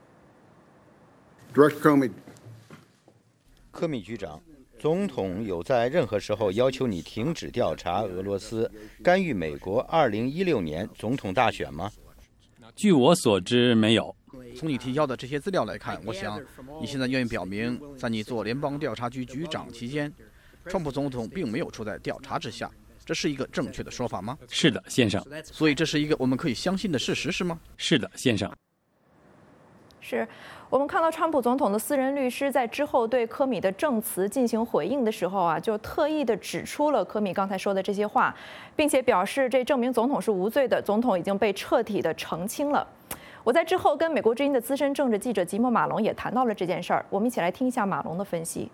Director Comey， 科米局长。总统有在任何时候要求你停止调查俄罗斯干预美国2016年总统大选吗？ 据我所知，没有。 从你提交的这些资料来看，我想你现在愿意表明，在你做联邦调查局局长期间，川普总统并没有处在调查之下，这是一个正确的说法吗？ 是的，先生。 所以这是一个我们可以相信的事实，是吗？ 是的，先生。 是我们看到川普总统的私人律师在之后对科米的证词进行回应的时候啊，就特意的指出了科米刚才说的这些话，并且表示这证明总统是无罪的，总统已经被彻底的澄清了。我在之后跟美国之音的资深政治记者吉姆·马龙也谈到了这件事儿，我们一起来听一下马龙的分析。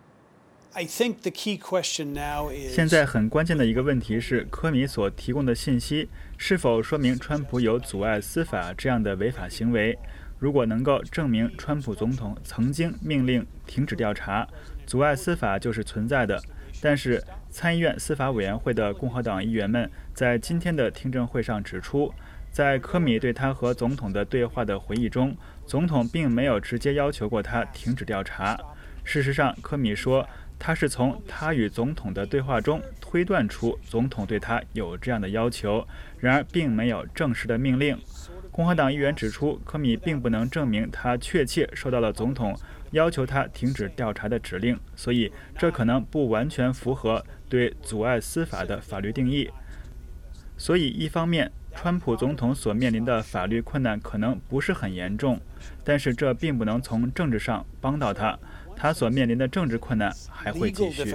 现在很关键的一个问题是，科米所提供的信息是否说明川普有阻碍司法这样的违法行为？ 如果能够证明川普总统曾经命令停止调查，阻碍司法就是存在的。但是参议院司法委员会的共和党议员们在今天的听证会上指出，在科米对他和总统的对话的回忆中，总统并没有直接要求过他停止调查。事实上，科米说他是从他与总统的对话中推断出总统对他有这样的要求，然而并没有正式的命令。共和党议员指出，科米并不能证明他确切受到了总统要求他停止调查的指令，所以这可能不完全符合对阻碍司法的法律定义。所以一方面，川普总统所面临的法律困难可能不是很严重，但是这并不能从政治上帮到他，他所面临的政治困难还会继续。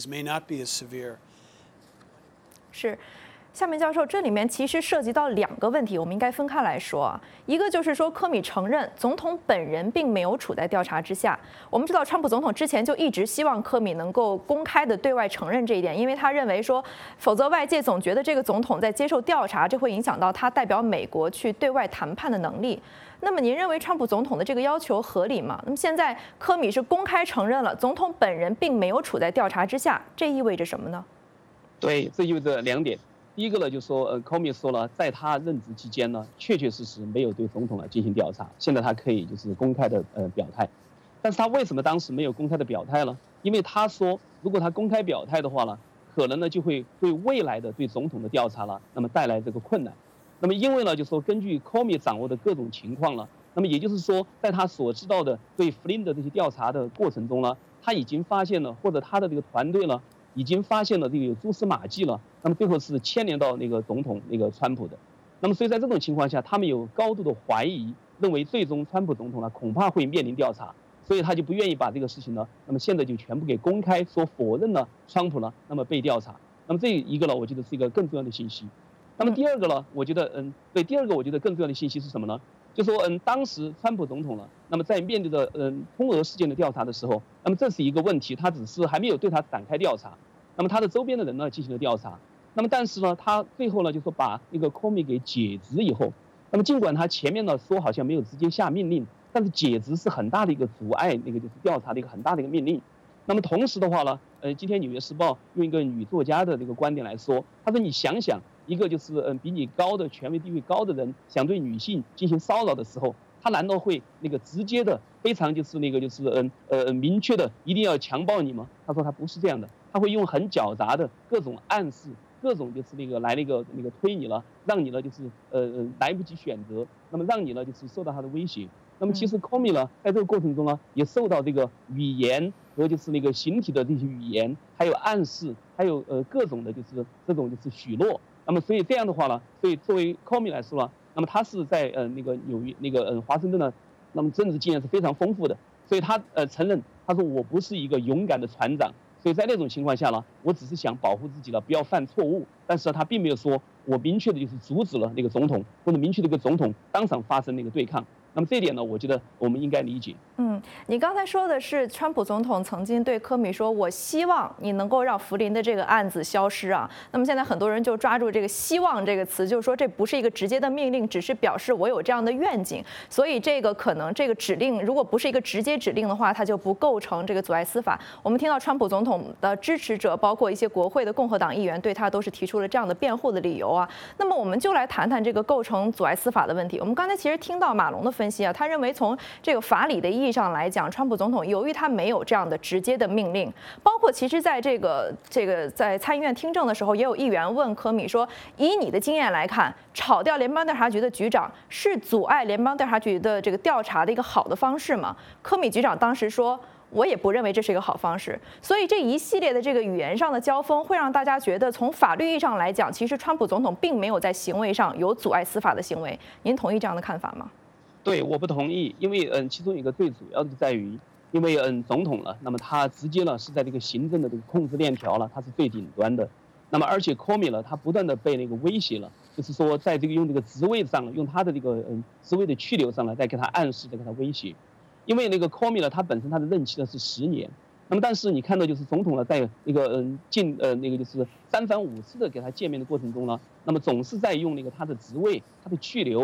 是。夏明教授，这里面其实涉及到2个问题，我们应该分开来说啊。一个就是说，科米承认总统本人并没有处在调查之下。我们知道，川普总统之前就一直希望科米能够公开的对外承认这一点，因为他认为说，否则外界总觉得这个总统在接受调查，这会影响到他代表美国去对外谈判的能力。那么您认为川普总统的这个要求合理吗？那么现在科米是公开承认了总统本人并没有处在调查之下，这意味着什么呢？ 对，这意味着2点。第一个呢，就说Comey 说了，在他任职期间呢，确确实实没有对总统进行调查。现在他可以就是公开的表态，但是他为什么当时没有公开的表态呢？因为他说，如果他公开表态的话呢，可能呢就会对未来的对总统的调查了，那么带来这个困难。那么因为呢，就说根据 Comey 掌握的各种情况呢，那么也就是说，在他所知道的对弗林的这些调查的过程中呢，他已经发现了，或者他的这个团队呢，已经发现了这个有蛛丝马迹了。那么最后是牵连到那个总统那个川普的。那么所以在这种情况下，他们有高度的怀疑，认为最终川普总统呢恐怕会面临调查，所以他就不愿意把这个事情呢，那么现在就全部给公开，说否认了川普呢，那么被调查。那么这一个呢，我觉得是一个更重要的信息。那么第二个呢，我觉得第二个我觉得更重要的信息是什么呢？就说当时川普总统呢，那么在面对着通俄事件的调查的时候，那么这是一个问题，他只是还没有对他展开调查，那么他的周边的人呢进行了调查。那么但是呢，他最后呢就说把那个 Comey 给解职以后，那么尽管他前面呢说好像没有直接下命令，但是解职是很大的一个阻碍那个就是调查的一个很大的一个命令。那么同时的话呢，今天《纽约时报》用一个女作家的这个观点来说，他说你想想，一个就是比你高的权威地位高的人想对女性进行骚扰的时候，他难道会那个直接的非常就是那个就是明确的一定要强暴你吗？他说他不是这样的，他会用很狡杂的各种暗示。各种就是那个来那个推你了，让你呢就是来不及选择，那么让你呢就是受到他的威胁。那么其实 Comey 呢在这个过程中呢，也受到这个语言和就是那个形体的这些语言，还有暗示，还有各种的就是这种就是许诺。那么所以这样的话呢，所以作为 Comey 来说呢，那么他是在那个纽约那个华盛顿呢，那么政治经验是非常丰富的，所以他承认，他说我不是一个勇敢的船长。所以在那种情况下呢，我只是想保护自己了，不要犯错误。但是他并没有说我明确的就是阻止了那个总统，或者明确的跟总统当场发生那个对抗。那么这一点呢，我觉得我们应该理解。 你刚才说的是川普总统曾经对科米说：“我希望你能够让弗林的这个案子消失啊。”那么现在很多人就抓住这个“希望”这个词，就是说这不是一个直接的命令，只是表示我有这样的愿景。所以这个可能这个指令如果不是一个直接指令的话，它就不构成这个阻碍司法。我们听到川普总统的支持者，包括一些国会的共和党议员，对他都是提出了这样的辩护的理由啊。那么我们就来谈谈这个构成阻碍司法的问题。我们刚才其实听到马龙的分析啊，他认为从这个法理的意义上来讲，川普总统由于他没有这样的直接的命令，包括其实在这个在参议院听证的时候，也有议员问科米说：“以你的经验来看，炒掉联邦调查局的局长是阻碍联邦调查局的这个调查的一个好的方式吗？”科米局长当时说：“我也不认为这是一个好方式。”所以这一系列的这个语言上的交锋，会让大家觉得从法律意义上来讲，其实川普总统并没有在行为上有阻碍司法的行为。您同意这样的看法吗？ 对，我不同意，因为其中一个最主要的在于，因为总统了，那么他直接呢是在这个行政的这个控制链条了，他是最顶端的。那么而且 Comey 了，他不断的被那个威胁了，就是说在这个用这个职位上，用他的这个职位的去留上了，再给他暗示，再给他威胁。因为那个 Comey 呢，他本身他的任期呢是10年，那么但是你看到就是总统呢在那个那个就是3番5次的给他见面的过程中呢，那么总是在用那个他的职位，他的去留。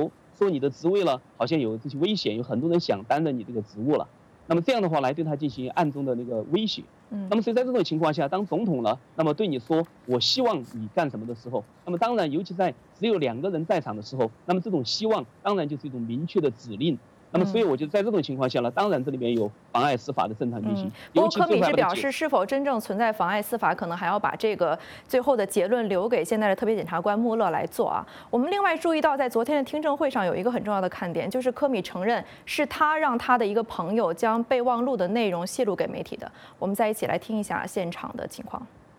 说你的职位了好像有这些危险，有很多人想担任你这个职务了。那么这样的话来对他进行暗中的那个威胁。那么所以在这种情况下，当总统呢，那么对你说我希望你干什么的时候，那么当然尤其在只有2个人在场的时候，那么这种希望当然就是一种明确的指令。那么所以我觉得在这种情况下呢，当然这里面有妨碍司法的正常运行。 不过柯米是表示，是否真正存在妨碍司法，可能还要把这个最后的结论留给现在的特别检察官穆勒来做啊。我们另外注意到，在昨天的听证会上有一个很重要的看点，就是柯米承认是他让他的一个朋友将备忘录的内容泄露给媒体的。我们再一起来听一下现场的情况。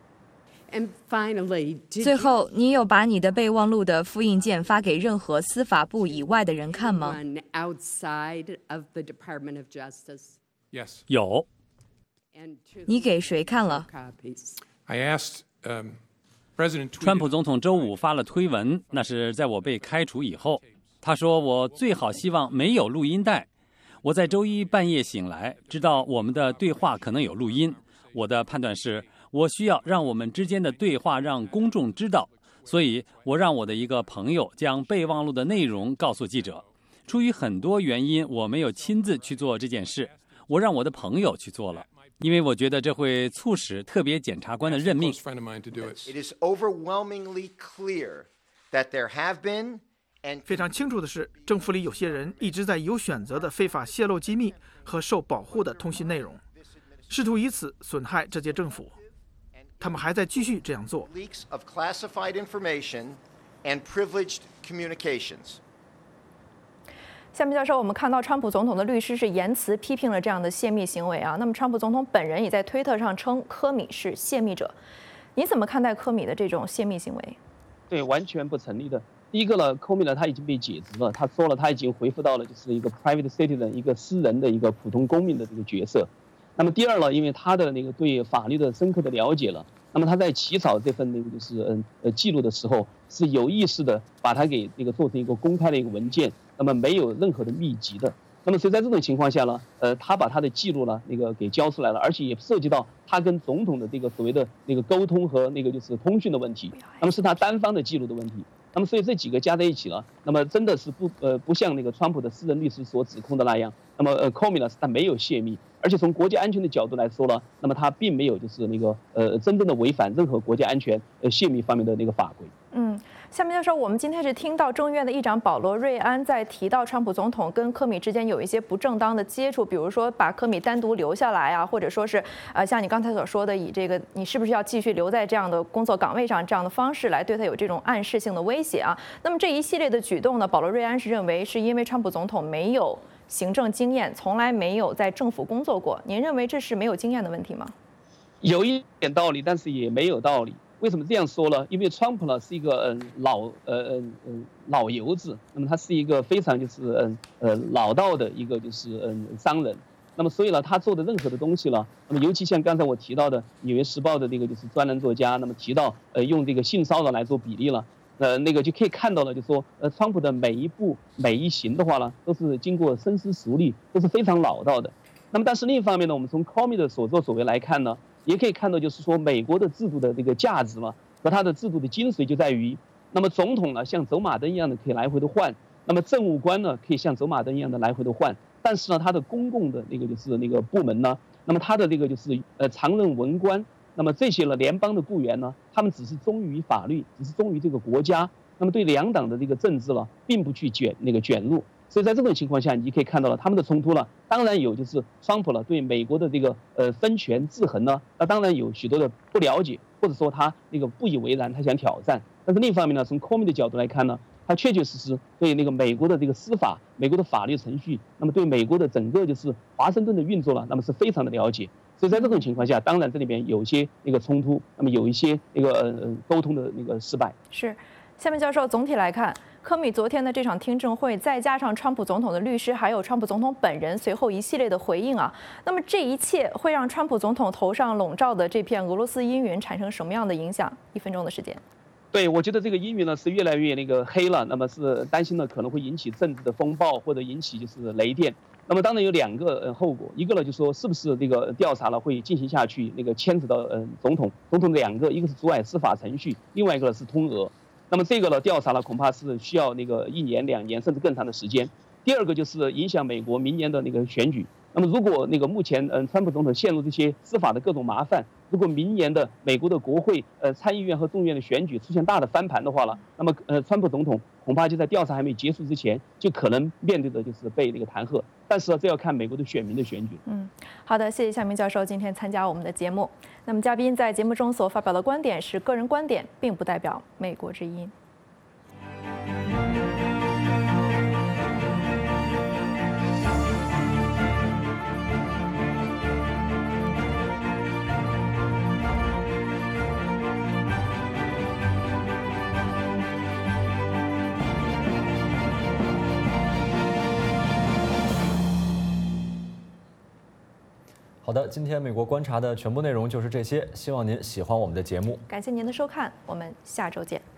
最后，你有把你的备忘录的复印件发给任何司法部以外的人看吗？ 有。 你给谁看了？ 川普总统周5发了推文，那是在我被开除以后。他说我最好希望没有录音带。我在周1半夜醒来，知道我们的对话可能有录音。我的判断是，我需要让我们之间的对话让公众知道，所以我让我的一个朋友将备忘录的内容告诉记者。出于很多原因，我没有亲自去做这件事，我让我的朋友去做了，因为我觉得这会促使特别检察官的任命。 非常清楚的是，政府里有些人一直在有选择的非法泄露机密和受保护的通信内容，试图以此损害这届政府。他们还在继续这样做。 夏明教授，我们看到川普总统的律师是言辞批评了这样的泄密行为啊。那么川普总统本人也在推特上称柯米是泄密者。你怎么看待柯米的这种泄密行为？ 对，完全不成立的。第一个呢，柯米呢他已经被解职了，他说了他已经恢复到了就是一个 private citizen 一个私人的一个普通公民的这个角色。那么第二呢，因为他的那个对法律的深刻的了解了，那么他在起草这份那个就是记录的时候，是有意识的把它给那个做成一个公开的一个文件，那么没有任何的密集的。那么所以在这种情况下呢，他把他的记录呢那个给交出来了，而且也涉及到他跟总统的这个所谓的那个沟通和那个就是通讯的问题，那么是他单方的记录的问题。那么所以这几个加在一起了，那么真的是不像那个川普的私人律师所指控的那样，那么柯米呢他没有泄密，而且从国家安全的角度来说呢，那么他并没有就是那个真正的违反任何国家安全泄密方面的那个法规。 夏明教授，我们今天是听到众议院的议长保罗·瑞安在提到川普总统跟柯米之间有一些不正当的接触，比如说把柯米单独留下来啊，或者说是像你刚才所说的，以这个你是不是要继续留在这样的工作岗位上这样的方式来对他有这种暗示性的威胁啊。那么这一系列的举动呢，保罗·瑞安是认为是因为川普总统没有行政经验，从来没有在政府工作过。您认为这是没有经验的问题吗？ 有一点道理，但是也没有道理。为什么这样说呢？因为川普呢是一个老油子，那么他是一个非常就是老道的一个就是商人，那么所以呢他做的任何的东西呢，那么尤其像刚才我提到的《纽约时报》的这个就是专栏作家，那么提到用这个性骚扰来做比例了，那个就可以看到了，就说川普的每一步每一行的话呢，都是经过深思熟虑，都是非常老道的。那么但是另一方面呢，我们从柯米的所作所为来看呢，也可以看到，就是说美国的制度的这个价值嘛，和它的制度的精髓就在于，那么总统呢像走马灯一样的可以来回的换，那么政务官呢可以像走马灯一样的来回的换，但是呢，他的公共的那个就是那个部门呢，那么他的这个就是常任文官，那么这些呢联邦的雇员呢，他们只是忠于法律，只是忠于这个国家，那么对两党的这个政治呢，并不去卷入。所以在这种情况下，你可以看到了他们的冲突了。当然有就是川普了对美国的这个分权制衡呢，那当然有许多的不了解，或者说他那个不以为然，他想挑战。但是另一方面呢，从柯米的角度来看呢，他确确实实对那个美国的这个司法、美国的法律程序，那么对美国的整个就是华盛顿的运作了，那么是非常的了解。所以在这种情况下，当然这里边有一些那个冲突，那么有一些那个沟通的那个失败。 是，夏明教授，总体来看，柯米昨天的这场听证会，再加上川普总统的律师，还有川普总统本人随后一系列的回应啊，那么这一切会让川普总统头上笼罩的这片俄罗斯阴云产生什么样的影响？1分钟的时间。 对，我觉得这个阴云呢是越来越那个黑了，那么是担心呢可能会引起政治的风暴，或者引起就是雷电。那么当然有2个后果，一个呢就是说是不是这个调查呢会进行下去，那个牵扯到总统的2个，一个是阻碍司法程序，另外一个呢是通俄。 那么这个呢调查呢恐怕是需要那个1年、2年甚至更长的时间。第二个就是影响美国明年的那个选举。那么如果那个目前川普总统陷入这些司法的各种麻烦，如果明年的美国的国会参议院和众议院的选举出现大的翻盘的话了，那么川普总统恐怕就在调查还没结束之前，就可能面对的就是被那个弹劾。但是这要看美国的选民的选举。 好的，谢谢夏明教授今天参加我们的节目。那么嘉宾在节目中所发表的观点是个人观点，并不代表美国之音。 好的，今天美国观察的全部内容就是这些，希望您喜欢我们的节目。 感谢您的收看，我们下周见。